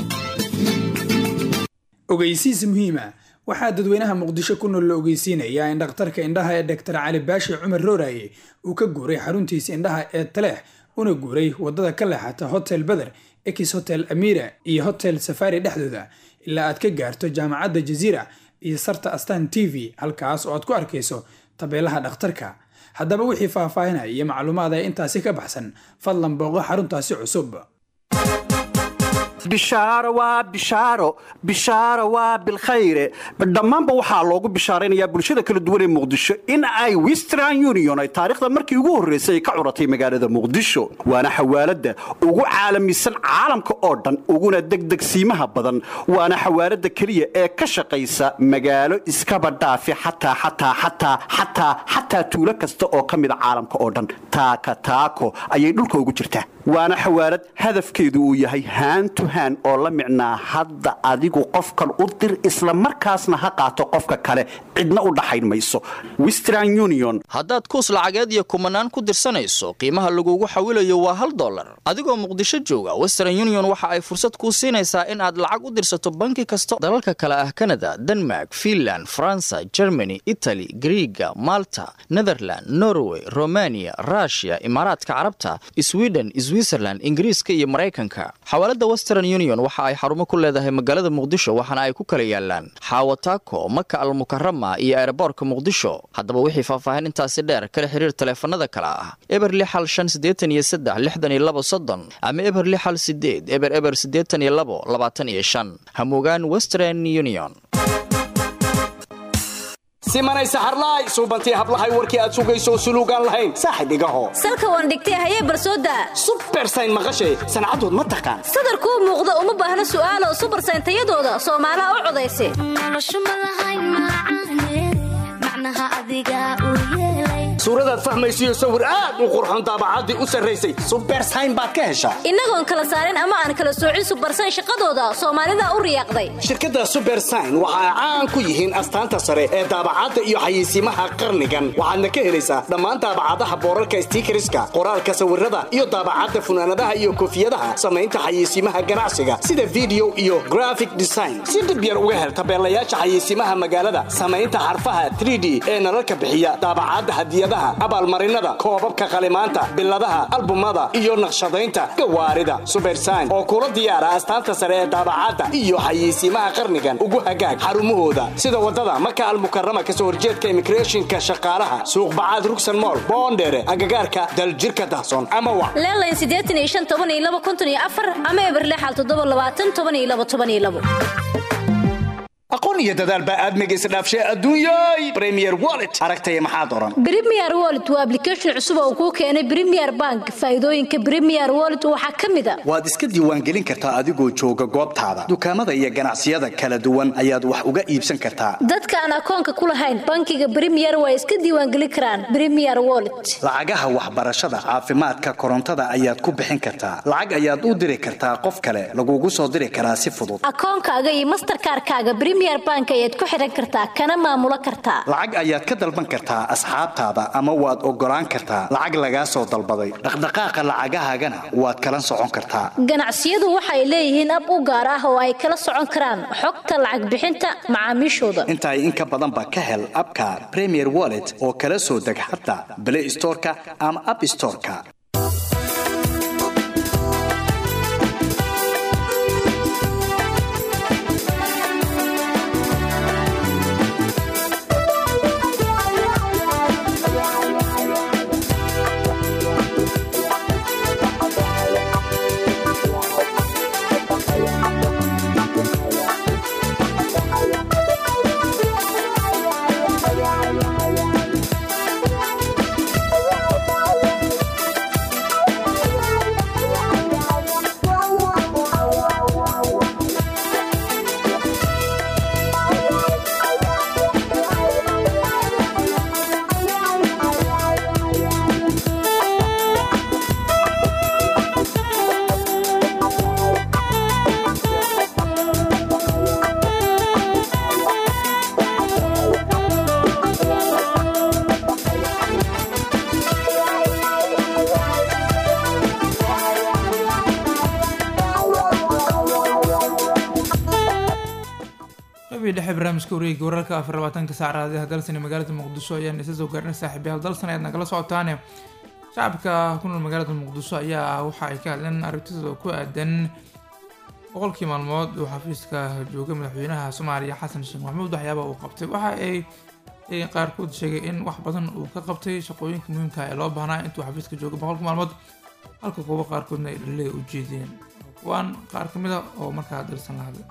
ogeysiis muhiima waxaa dadweynaha muqdisho ku nool la ogeysiinayaa in dhakhtarka indhaha ee doctor cali baashi cumar rooraye uu ka guuray xaruntiisa indhaha ee taleex una guuray waddada ka leexata hotel beder ex hotel amira iyo hotel safari dhexdooda ilaa aad ka gaarto jaamacadda jaziira iyo sarta astan t v halkaas oo aad ku arkayso tabeelaha dhakhtarka haddaba wixii faahfaahinaya iyo macluumaad ee intaasi ka baxsan fadlan booqo xaruntaasi cusub bishaaro waa bishaaro bishaaro waa bilkhayre dhammaanba waxaa loogu bishaaraynayaa bulshada kala duwan ee muqdisho in ay western union ay taariikhda markii ugu horreysay ka curatay magaalada muqdisho waana xawaaladda ugu caalamisan caalamka oo dhan uguna degdegsiimaha badan waana xawaaladda keliya ee ka shaqaysa magaalo iskaba dhaafi xataa xataa xataa xataa xataa tuulo kasta oo ka mida caalamka oo dhan taaka taako ayay dhulka ugu jirtaa waana xawaalad hadafkeedu uu yahay haantu oo la micnaa hadda adigu qofkan u dir isla markaasna ha qaato qofka kale cidna u dhaxayn mayso western union haddaad kuus lacageed iyo kumanaan ku dirsanayso qiimaha lagugu xawilayo waa hal dollar adigoo muqdisho jooga western union waxa ay fursad kuu siinaysaa in aad lacag u dirsato banki kasta dalalka kale ah kanada denmark finland faransa germany italy griiga malta netherland norway romania rushia imaaraadka carabta sweden switzerland ingiriiska iyo maraykanka xawaalada western union waxa ay xarumo ku leedahay magaalada muqdisho waxaana ay ku kala yaalaan xaawataako maka almukarama iyo aeroboorka muqdisho haddaba wixii faahfaahin intaasi dheer kala xiriir taleefanada kale ah eber lixal shan siddeetan iyo saddex lixdan iyo labo soddon ama eber lixal sideed eber eber siddeetan iyo labo labaatan iyo shan hamugaan western union simanay saxarlaay suubantii hablahay warkii aad sugayso suluugaan lahayn saaxib igaho salka waan dhigtay hayee barsooda subersayn maqashay sancadood ma taqaan sadarkuu muuqda uma baahna su'aalo subersayn tayadooda soomaalaha u codaysa noloshu ma lahayn macane macnaha adiga u yeelay suuradaad fahmaysiyo sawir aad u qurxoon daabacaddii u sarraysay subersayn baad ka heshaa innagoon kala saarin ama aan kala soocin subersayn shaqadooda soomaalida u riyaaqday shirkadda subersayn waxa ay caan ku yihiin astaanta sare ee daabacadda iyo xayeysiimaha qarnigan waxaadna ka helaysaa dhammaan daabacadaha boorarka stiikariska qoraalka sawirada iyo daabacadda funaanadaha iyo koofiyadaha samaynta xayeysiimaha ganacsiga sida video iyo graphic design si dhib yar uga hel tabeelayaasha xayeysiimaha magaalada samaynta xarfaha three d ee nalalka bixiya daabacadda hadiyadaha hadiyadaha abaalmarinada koobabka qalimaanta biladaha albumada iyo naqshadaynta gawaarida Subersign oo kula diyaara astaanta sare ee daabacadda iyo xayeysiimaha qarnigan ugu hagaag xarumahooda sida wadada Maka al-Mukarrama ka soo horjeedka immigrationka shaqaalaha suuq bacaad Rugsan Mall Boondere agagaarka daljirka Dahson ama wa leelayn siddeetan iyo shan toban iyo laba konton iyo afar ama eberle xal toddoba labaatan toban iyo laba toban iyo laba aqoon iyo dadaal baa aadmiga isdhaafshay adduunyay Premier Wallet aragtay maxaad oran Premier Wallet waa application cusub oo ku keenay Premier Bank faa'iidooyinka Premier Wallet waxa kamid ah waad iska diiwaan gelin kartaa adigoo jooga goobtaada dukaamada iyo ganacsiyada kala duwan ayaad wax uga iibsan kartaa dadka aan akoonka ku lahayn bankiga Premier way iska diiwaan gelin karaan Premier Wallet lacagaha waxbarashada caafimaadka korontada ayaad ku bixin kartaa lacag ayaad u diri kartaa qof kale lagugu soo diri karaa si fudud akoonkaaga iyo Mastercard-kaaga Premier Bank ayaad ku xiran kartaa kana maamula kartaa lacag ayaad ka dalban kartaa asxaabtaada ama waad ogolaan kartaa lacag laga soo dalbaday dhaqdhaqaaqa lacagahaagana waad kala socon kartaa ganacsiyadu waxay leeyihiin ab u gaar ah oo ay kala socon karaan xogta lacag bixinta macaamiishooda inta in ka badan ba ka hel abka Premier Wallet oo kala soo deg xataa Play Store-ka ama App Store-ka barnaamijka wareegga wararka afar iyo labaatanka saac raadiyaha dalsani magaalada muqdisho ayaan isa soo gaarnay saaxiibayaal dalsan ayaad nagala socotaane shacabka ku nool magaalada muqdisho ayaa waxa ay ka hadleen aragtidooda ku aadan boqolkii maalmood uu xafiiska jooga madaxweynaha Soomaaliya Xasan Sheekh Maxamuud waxyaabo uu qabtay waxa ay qaarkood sheegay in wax badan uu ka qabtay shaqooyinka muhiimka ah ee loo baahnaa intuu xafiiska jooga boqolkii maalmood halka kuwa qaarkoodna ay dhalee u jeedeen kuwaan qaar ka mid ah oo markaa dalsan la hadlay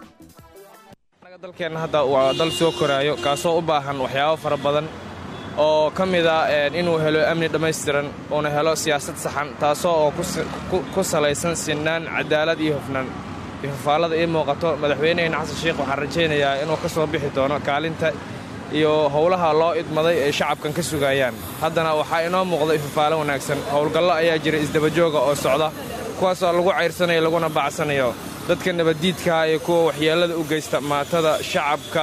dalkeena hadda waa dal soo koraayo kaasoo u baahan waxyaabo fara badan oo ka mid ah inuu helo amni dhammaystiran uuna helo siyaasad saxan taasoo oo ku salaysan sinaan cadaalad iyo hufnaan ifafaalada ii muuqato madaxweyneheenna xasan sheekh waxaan rajaynayaa inuu ka soo bixi doono kaalinta iyo howlaha loo idmaday ay shacabkan ka sugayaan haddana waxaa inoo muuqda ifafaalo wanaagsan howlgallo ayaa jira isdabajooga oo socda kuwaasoo lagu cayrsanayo laguna bacsanayo dadka nabaddiidka iyo kuwa waxyeellada u geysta maatada shacabka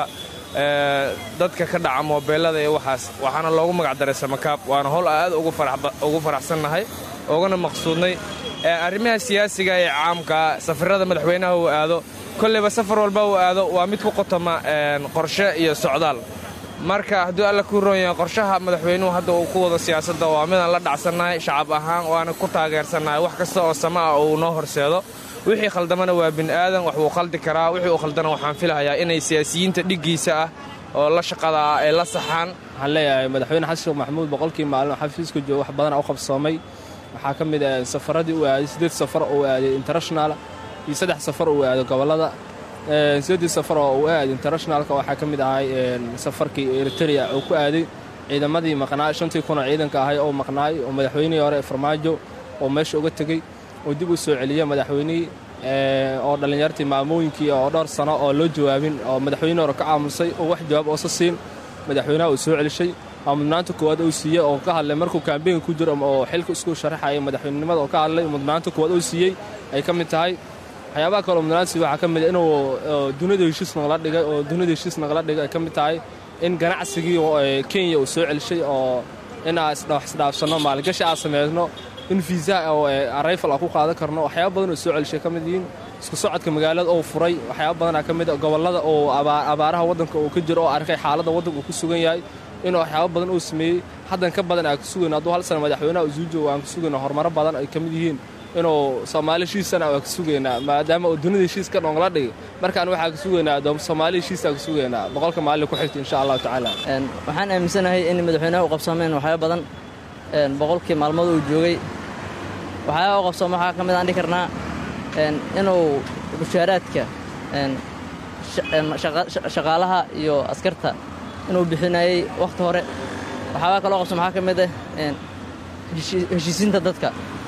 dadka ka dhaca moobeellada iyo waxaas waxaana loogu magacdaray samakaab waana howl aad ugu faraxsannahay oogana maqsuudnay arrimaha siyaasiga ee caamka safarrada madaxweynaha uu aado kolleyba safar walba uu aado waa mid ku qotoma qorshe iyo socdaal marka hadduu alla kuu roon yahay qorshaha madaxweynuhu hadda uu ku wado siyaasadda waa midaan la dhacsannahay shacab ahaan waana ku taageersannahay wax kasta oo sama ah uu noo horseedo wixii khaldamana waa bini'aadan wax wuu khaldi karaa wixii uu khaldana waxaan filahayaa inay siyaasiyiinta dhiggiisa ah oo la shaqada ah ay la saxaan waxaan leeyahay madaxweyne xasan sheekh maxamuud boqolkii maalin xafiiska jooga wax badan u qabsoomay waxaa ka mid ah safaradii uu aaday sideed safar oo uu aaday international iyo saddex safar uu aaday gobolada sideed safar oo uu aaday internationalka waxaa ka mid ahay safarkii Eritrea oo ku aaday ciidamadii maqnaa shantii kun oo ciidanka ahay oo maqnaay oo madaxweynihii hore Farmaajo oo meesha uga tagay oo dib u soo celiyay madaxweynihii oo dhalinyartii maamooyinkii oo dhowr sano oo loo jawaabin oo madaxweyne hore ka aamusay oo wax jawaab oo siin madaxweynaha uu soo celishay mudnaanta koowaad uu siiyey oo ka hadlay markuu kaambeyn ku jiro oo xilka isku sharaxay madaxweynenimada oo ka hadlay mudnaanta koowaad uu siiyey ay ka mid tahay waxyaabaha kale mudnaansi waxa ka mid ah inuu dunida heshiis nagala dhigay oo dunida heshiis nagala dhigay ay ka mid tahay in ganacsigii Kenya uu soo celishay oo in aan isdhaafsano maalgashi aan sameeyno in visa oo arrival ku qaadan karno waxyaabo badan oo soo celishay ka mid yihiin isku socodka magaalada oo furay waxyaabo badan ka mid ah gobolada oo abaaraha wadanka oo ka jiro oo arkay xaaladda wadanka uu ku sugan yahay inuu waxyaabo badan uu sameeyay haddan ka badan aan ka sugayno hadduu hal sana madaxweynaha usuu joogo aan ka sugayno horumaro badan ay ka mid yihiin inuu Soomaali heshiisana aan ka sugaynaa maadaama uu dunida heshiis ka dhongla dhigay markaan waxaan ka sugaynaa doom Soomaali heshiis aan ka sugaynaa boqolka maalin ku xigta insha Allah tacaala een waxaan aaminsanahay in madaxweynaha uu qabsameen waxyaabo badan een boqolkii maalmood uu joogay waxyaabo uu qabsamo waxa kamid aan dhigi karnaa een inuu bushaaraadka een shaqaalaha iyo askarta inuu bixinayay waqti hore waxyaabo kale oo qabsamo waxa kamid ah een heshiisinta dadka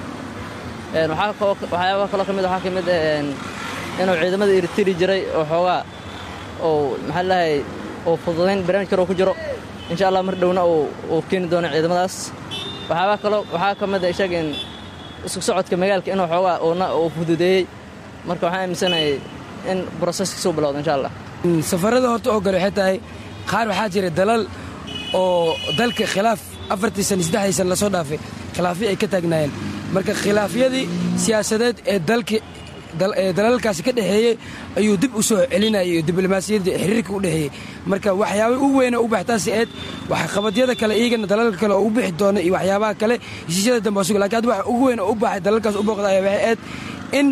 een waxa waxyaabo kale kamid waxa kamid ah inuu ciidamada irtiri jiray oo xoogaa oo maxaa lahay oo fududeyn barnaamij kale oo ku jiro insha Allah mar dhowna oo oo keeni doono ciidamadaas waxyaabo kale waxa kamid ah sheegeen isku socodka magaalka inuu xoogaa oo fududeeyay marka waxaan aaminsanahay in processka soo bilowdo insha Allah safarada horta oo galo xitaay qaar waxa jira dalal oo dalka khilaaf afartii sano saddexdii sano la soo dhaafay khilaafyo ay ka taagnaayeen marka khilaafyadii siyaasadeed ee dalka dalalkaasi ka dhaxeeyay ayuu dib u soo celinayay diblomaasiyadda xiriirka u dhaxeeyay marka waxyaabo ugu weyn oo u baxtaasi eed waxa qabadyada kale iyagana dalalka kale oo u bixi doona iyo waxyaabaha kale heshiisyada dambe suuq laakiin waxa ugu weyn oo u baxay dalalkaas u booqday waxa eed in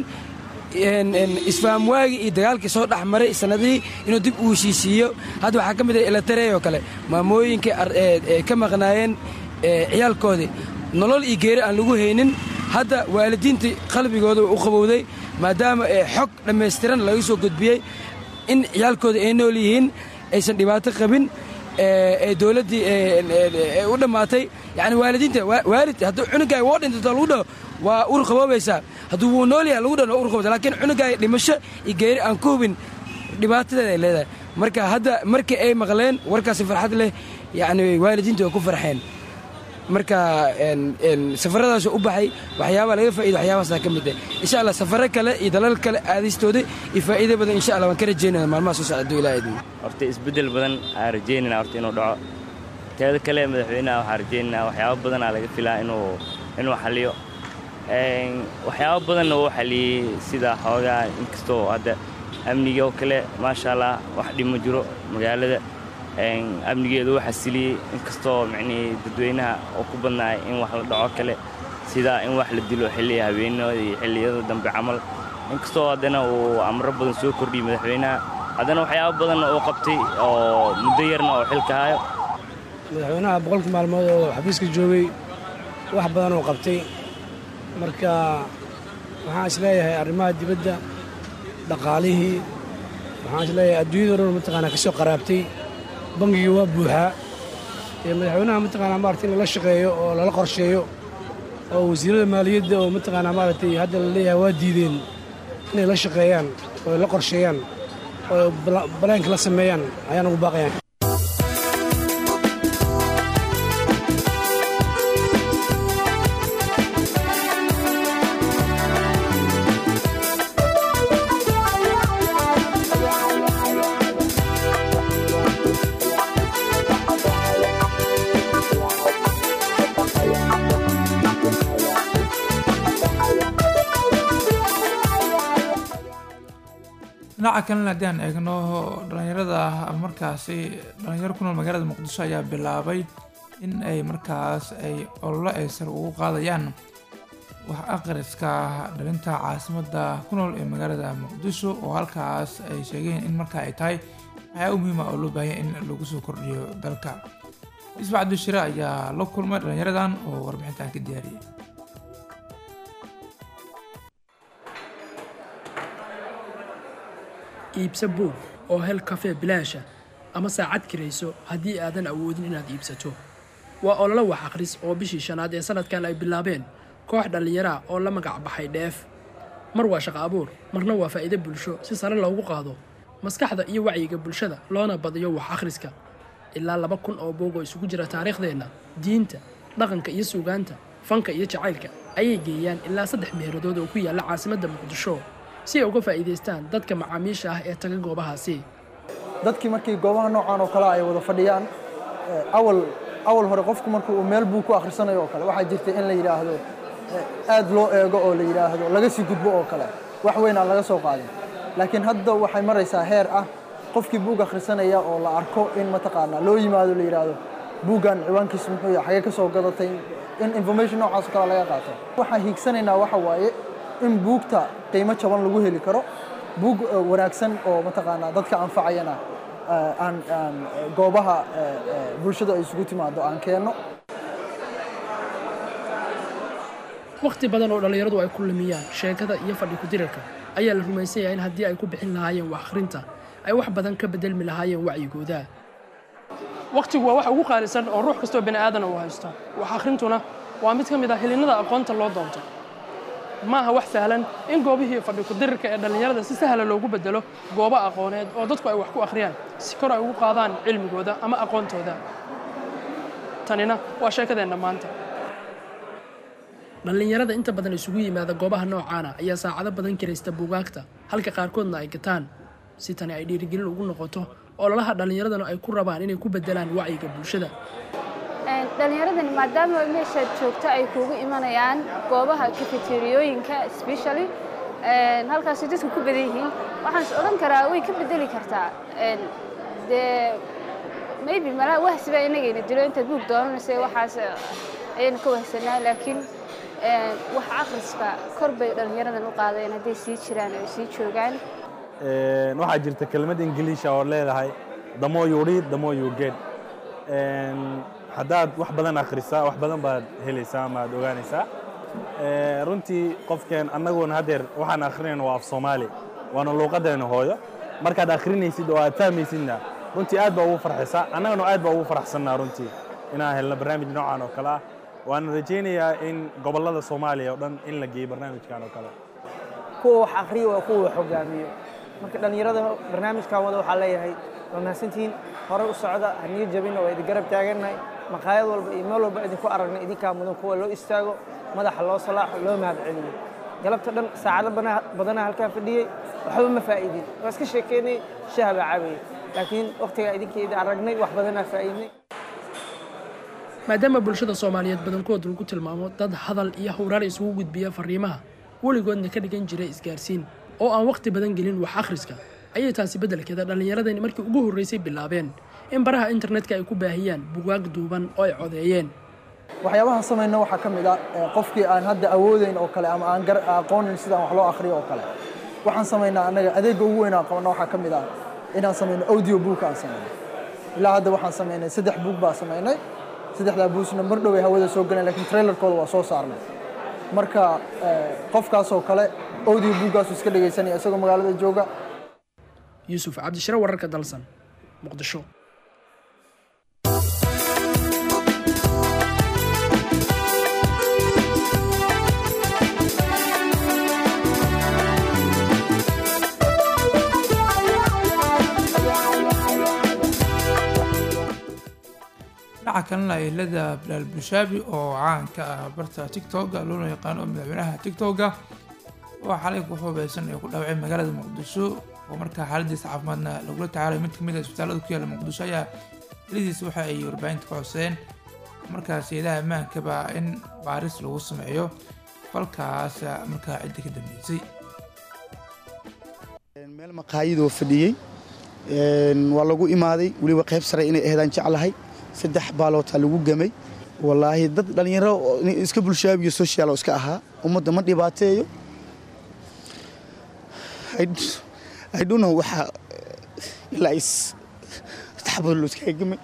in isfaam waagi iyo dagaalkii soo dhaxmaray sanadii inuu dib u heshiisiyo hadda waxa kamid ah Elitareyo kale maamooyinka ee ka maqnaayeen ciyaalkoodii nolol iyo geeri aan lagu haynin hadda waalidiinta qalbigooda u qabowday maadaama xog dhameystiran laga soo gudbiyay in ciyaalkooda ay nool yihiin aysan dhibaato qabin ee dawladii u dhamaatay yani waalidiinta waalid hadduu cunuga uu dhinto lagu dhaho waa ur qaboobaysa hadduu uu nool yahay lagu dhaho ur qaboobaysa laakiin cunuga dhimasho iyo geeri aan ku hubin dhibaatadeeda ay leedahay marka hadda markii ay maqleen warkaasi farxad leh yani waalidiintu way ku farxeen marka een een safaradaas u baxay waxyaabo laga faa'iido waxyaabahaas ka mid ah insha Allah safaro kale iyo dalal kale aadistooda iyo faa'iido badan insha Allah waan ka rajeynayaa maalmaha soo socda Ilaahay idin horta isbedel badan aan rajeynaa horta inuu dhaco teeda kale madaxweynaha waxaan rajeynaa waxyaabo badan laga filaa inuu inuu xaliyo een waxyaabo badan oo xaliyay sida xoogaa inkastoo hadda amniga oo kale maasha Allah wax dhimo jiro magaalada een amnigeedu waxa siliyay inkastoo macni dadweynaha oo ku badnaay in wax la dhaco kale sida in wax la dilo xilli habeenada iyo xilliyada dambe camal inkastoo hadana uu amro badan soo kordhiyay madaxweynaha hadana waxyaabo badan oo qabtay oo muddo yarna oo xilka hayo madaxweynaha boqolkii maalmood oo xafiiska joogay wax badan oo qabtay marka waxaan isleeyahay arrimaha dibadda dhaqaalihii waxaan isleeyahay adduunyada dhan mataqaanaa ka soo qaraabtay bangiga waa buuxaa ee madaxweynaha mataqaanaa maaragtay in la shaqeeyo oo lala qorsheeyo oo wasiirada maaliyadda oo mataqaanaa maaragtay hadda la leeyahay waa diideen inay la shaqeeyaan oo la qorsheeyaan oo balaanka la sameeyaan ayaan ugu baaqayaan dhinaca kalena haddii aan eegno dhalinyarada markaasi dhalinyaro ku nool magaalada muqdisho ayaa bilaabay in ay markaas ay olole ay sar ugu qaadayaan wax akhriska dhalinta caasimadda ku nool ee magaalada muqdisho oo halkaas ay sheegeen in marka ay tahay waxyaabo muhiim ah oo loo baahanya in lagu soo kordhiyo dalka ismac cabdishire ayaa la kulmay dhalinyaradan oo warbixintan ka diyaariyay iibso buug oo hel kafee bilaasha ama saacad kirayso haddii aadan awoodin inaad iibsato waa ololo wax akhris oo bishii shanaad ee sanadkan ay bilaabeen koox dhallinyaraa oo la magac baxay dheef mar waa shaqo abuur marna waa faa'iido bulsho si sare loogu qaado maskaxda iyo wacyiga bulshada loona badiyo wax akhriska ilaa laba kun oo buug oo isugu jira taariikhdeenna diinta dhaqanka iyo suugaanta fanka iyo jacaylka ayay geeyaan ilaa saddex meeradood oo ku yaalla caasimadda muqdisho si ay uga faa'iidaystaan dadka macaamiisha ah ee taga goobahaasi dadkii markii goobaha noocan oo kale ay wada fadhiyaan awal awal hore qofku markuu meel buu ku akhrisanayo oo kale waxaa jirta in la yiraahdo aad loo eego oo la yiraahdo laga sii gudbo oo kale wax weyn aan laga soo qaadin laakiin hadda waxay maraysaa heer ah qofkii buug akhrisanaya oo la arko in mataqaana loo yimaado la yiraahdo buuggan ciwaankiisa muxuu yahay xagee ka soo gadatay in information noocaas kale laga qaato waxaan hiigsanaynaa waxa waaye in buugta qiimo jaban lagu heli karo buug wanaagsan oo mataqaanaa dadka anfacayana aan aan goobaha bulshada ay isugu timaado aan keenno waqti badan oo dhalinyaradu ay ku lumiyaan sheekada iyo fadhi ku dirarka ayaa la rumaysan yahay in haddii ay ku bixin lahaayeen wax akhrinta ay wax badan ka bedelmi lahaayeen wacyigooda waqtigu waa wax ugu qaalisan oo ruux kastoo bini aadan uu haysto wax akhrintuna waa mid ka mid ah helinada aqoonta loo doonto ma aha wax sahlan in goobihii fadhi ku dirarka ee dhalinyarada si sahlan loogu bedelo goobo aqooneed oo dadku ay wax ku akhriyaan si kor ay ugu qaadaan cilmigooda ama aqoontooda tanina waa sheekadeenna maanta dhalinyarada inta badan isugu yimaada goobaha noocaana ayaa saacado badan kiraysta buugaagta halka qaarkoodna ay gataan si tani ay dhiirigelin ugu noqoto ololaha dhalinyaradana ay ku rabaan inay ku bedelaan wacyiga bulshada dhalinyaradani maadaama meeshaad joogto ay kuugu imanayaan goobaha kafeteriyooyinka especially halkaasay dadku ku badan yihiin waxaan is odhan karaa way ka bedeli kartaa dee maybe malaa wahsiba inagayna dilo intaad buug doonanaysa waxaas ayaynu ka wahsanaa laakiin wax akhriska kor bay dhalinyaradan u qaadeen hadday sii jiraan oo sii joogaan waxaa jirta kelmad ingiliisha oo leedahay the more you read the more you get haddaad wax badan akhrisaa wax badan baad helaysaa ama aad ogaanaysaa runtii qofkeen annaguna haddeer waxaan akhrinayno waa af soomaali waana luuqaddeena hooyo markaad akhrinaysid oo aad fahmaysidna runtii aad baa ugu farxaysaa annagana aad baa ugu faraxsannaa runtii inaan helno barnaamij noocan oo kale ah waana rajaynayaa in gobollada soomaaliya oo dhan in la geeyo barnaamijkan oo kale kuwa wax akhriyo waa kuwa wax hogaamiyo marka dhalinyarada barnaamijkan wada waxaa leeyahay waa mahadsantihiin hore u socda haniyo jabina waa idin garab taagannahay maqaayad walba iyo meel walba idinku aragnay idinkaa mudan kuwa loo istaago madaxa loo salaaxo loo mahadceliyo galabta dhan saacado badanaa halkaa fadhiyey waxba ma faa'iidin waa iska sheekeynay shaha baa cabayay laakiin waqtigaa idinkeeda aragnay wax badanaa faa'iidnay maadaama bulshada soomaaliyeed badankood lagu tilmaamo dad hadal iyo hawraar isugu gudbiya fariimaha weligoodna ka dhigan jiray isgaarsiin oo aan waqti badan gelin wax akhriska ayay taasi beddelkeeda dhallinyaradani markii ugu horreysay bilaabeen in baraha internetka ay ku baahiyaan bugaag duuban oo ay codeeyeen waxyaabaha samayna waxaa ka mid ah qofkii aan hadda awoodayn oo kale ama aan aqoonin sidaan wax loo akhriyo oo kale waxaan samaynaa annaga adeegga ugu weyn aan qabanno waxaa ka mid ah inaan samayno audio book aan samayno ilaa hadda waxaan samaynay saddex buug baa samaynay saddexdaa buusna mar dhow ay hawada soo galeen laakiin trailerkooda waa soo saarnay marka qofkaasoo kale audio bookaasu iska dhegaysanaya isagoo magaalada jooga yuusuf cabdishire wararka dalsan muqdisho dhinaca kalena ehelada bilaal bulshaabi oo caanka ah barta tiktoka loona yaqaano oo madaxweynaha tiktoka oo xalay ku hubeysan ee ku dhaawacay magaalada muqdisho oo markaa xaaladiisa caafimaadna lagula tacaalay mid kamid ah isbitaalada ku yaala muqdisho ayaa xiladiisa waxa ay warbaahinta ka codsadeen markaas hay'adaha ammaankaba in baaris lagu sameeyo falkaas markaa cidda ka dambeysay meel maqaayadoo fadhiyey waa lagu imaaday weliba qayb sare inay aheedaan jeclahay saddex baalootaa lagu gamay wallaahi dad dhallinyaro iska bulshaabiyo social oo iska ahaa ummadda ma dhibaateeyo I don't know waxa ilaa is taxabad loo iska gamay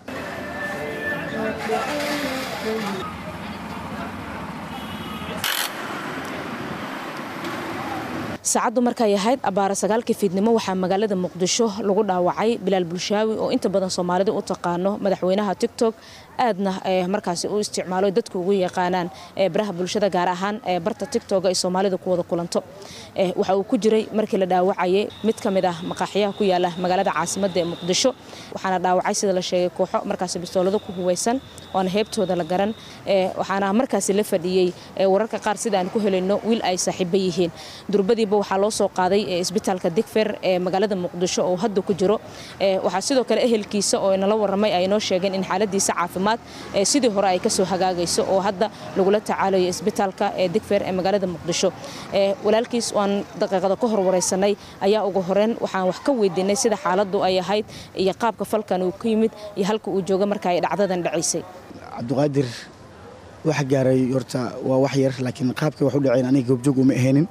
saacaddu markay ahayd abaara sagaalkii fiidnimo waxaa magaalada muqdisho lagu dhaawacay bilaal bulshaawi oo inta badan soomaalida u taqaano madaxweynaha tiktok aadna markaasi u isticmaalo dadku ugu yaqaanaan baraha bulshada gaar ahaan barta tiktok ay soomaalida ku wada kulanto waxa uu ku jiray markii la dhaawacayay mid ka mid ah maqaaxiyaha ku yaala magaalada caasimadda ee muqdisho waxaana dhaawacay sida la sheegay kooxo markaasi bistoolado ku huweysan oona heebtooda la garan waxaana markaasi la fadhiyey wararka qaar sida aan ku helayno wiil ay saaxiibo yihiin durbadiiba waxaa loo soo qaaday isbitaalka digfer ee magaalada muqdisho oo hadda ku jiro waxaa sidoo kale ehelkiisa oo inala waramay ay noo sheegeen in xaaladiisa caafimaad caafimaad ee sidii hore ay kasoo hagaagayso oo hadda lagula tacaalayo isbitaalka ee digfeer ee magaalada muqdisho walaalkiis waan daqiiqada ka hor wareysanay ayaa ugu horeyn waxaan wax ka weydiinay sida xaaladdu ay ahayd iyo qaabka falkan uu ku yimid iyo halka uu jooga marka ay dhacdadan dhacaysay cabdiqaadir waxa gaaray horta waa wax yar laakiin qaabka wax u dhaceen aniga goobjoog uma aheenin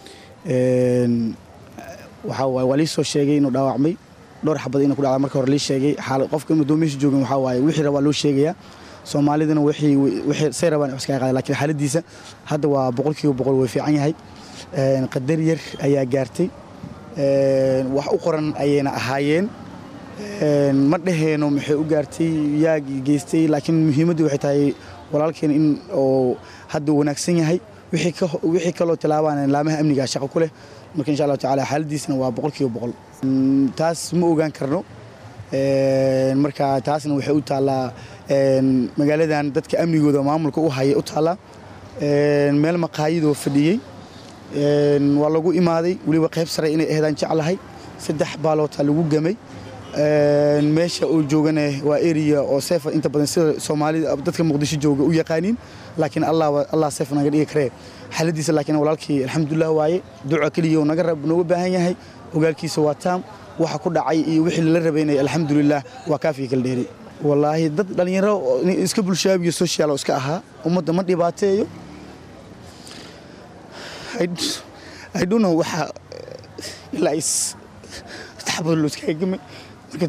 waxa waaye waa lii soo sheegay inuu dhaawacmay dhowr xabad inuu ku dhacday marka hore lii sheegay xaalad qofka inuu doomihiisa joogin waxa waaye wixii rabaa loo sheegayaa soomaalidana wixii wixii say rabaan wax iska qaaday laakiin xaaladiisa hadda waa boqolkiiba boqol way fiican yahay qadar yar ayaa gaartay wax u qoran ayayna ahaayeen ma dhaheeno maxay u gaartay yaa geystay laakiin muhiimaddu waxay tahay walaalkeen in oo hadda wanaagsan yahay wixii ka wixii kaloo tilaabaan laamaha amniga shaqo ku leh marka insha Allah taala xaaladiisna waa boqolkiiba boqol taas ma ogaan karno marka taasna waxay u taalaa magaaladan dadka amnigooda maamulka u haya u taalaa meel maqaayadoo fadhiyay waa lagu imaaday waliba qayb sare inay aheedaan jeclahay saddex baaloota lagu gamay meesha uu joogana waa area oo safe inta badan sida Soomaalida dadka Muqdisho jooga u yaqaaniin laakiin Allah Allah safe naga dhigi kare xaaladiisa laakiin walaalkii alxamdulillah waaye duco kaliya oo naga rab nooga baahan yahay ogaalkiisa waa taam waxa ku dhacay iyo wixii la rabeynay alxamdulillah waa kaafi kala dheeri wallahi dad dhalinyaro iska bulshaabiyo social oo iska ahaa ummadda ma dhibaateeyo I don't know waxa ila is taxabul loo iska gamay marka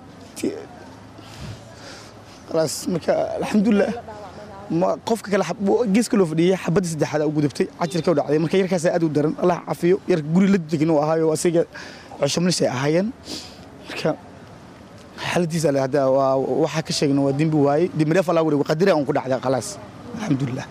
خلاص marka alxamdulillah ma qofka kala geeska loo fadhiyay xabadii saddexaad ugu gudubtay ajirka u dhacday marka yarkaas aad u daran Allah cafiyo yar guri la degin oo ahaayo asiga cusubnisay ahaayeen marka xaaladiisa la hada waxa ka sheegno waa dambi waayay dimire falaa wari qadira aan ku dhacday خلاص alxamdulillah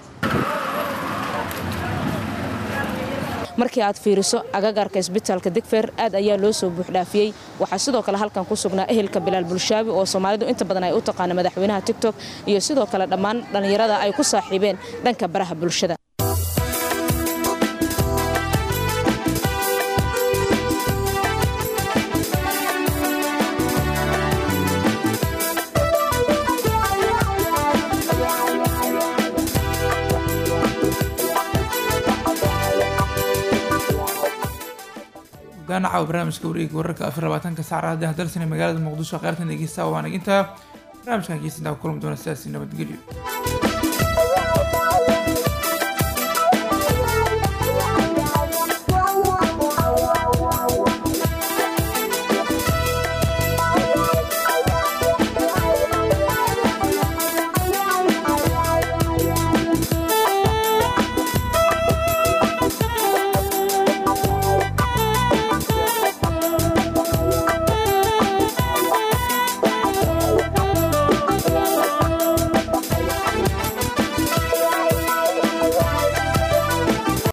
markii aad fiiriso agagaarka isbitaalka digfeer aad ayaa loo soo buuxdhaafiyey waxaa sidoo kale halkan ku sugnaa ehelka bilaal bulshaabi oo Soomaalidu inta badan ay u taqaan madaxweynaha TikTok iyo sidoo kale dhammaan dhalinyarada ay ku saaxiibeen dhanka baraha bulshada ganaca barnaamijka wareegga wararka afar iyo labaatanka saacada hadalsan magaalada Muqdisho qaartan dhegeysta waa naginta barnaamijkan geesinta kulan doona siyaasi nabadgelyo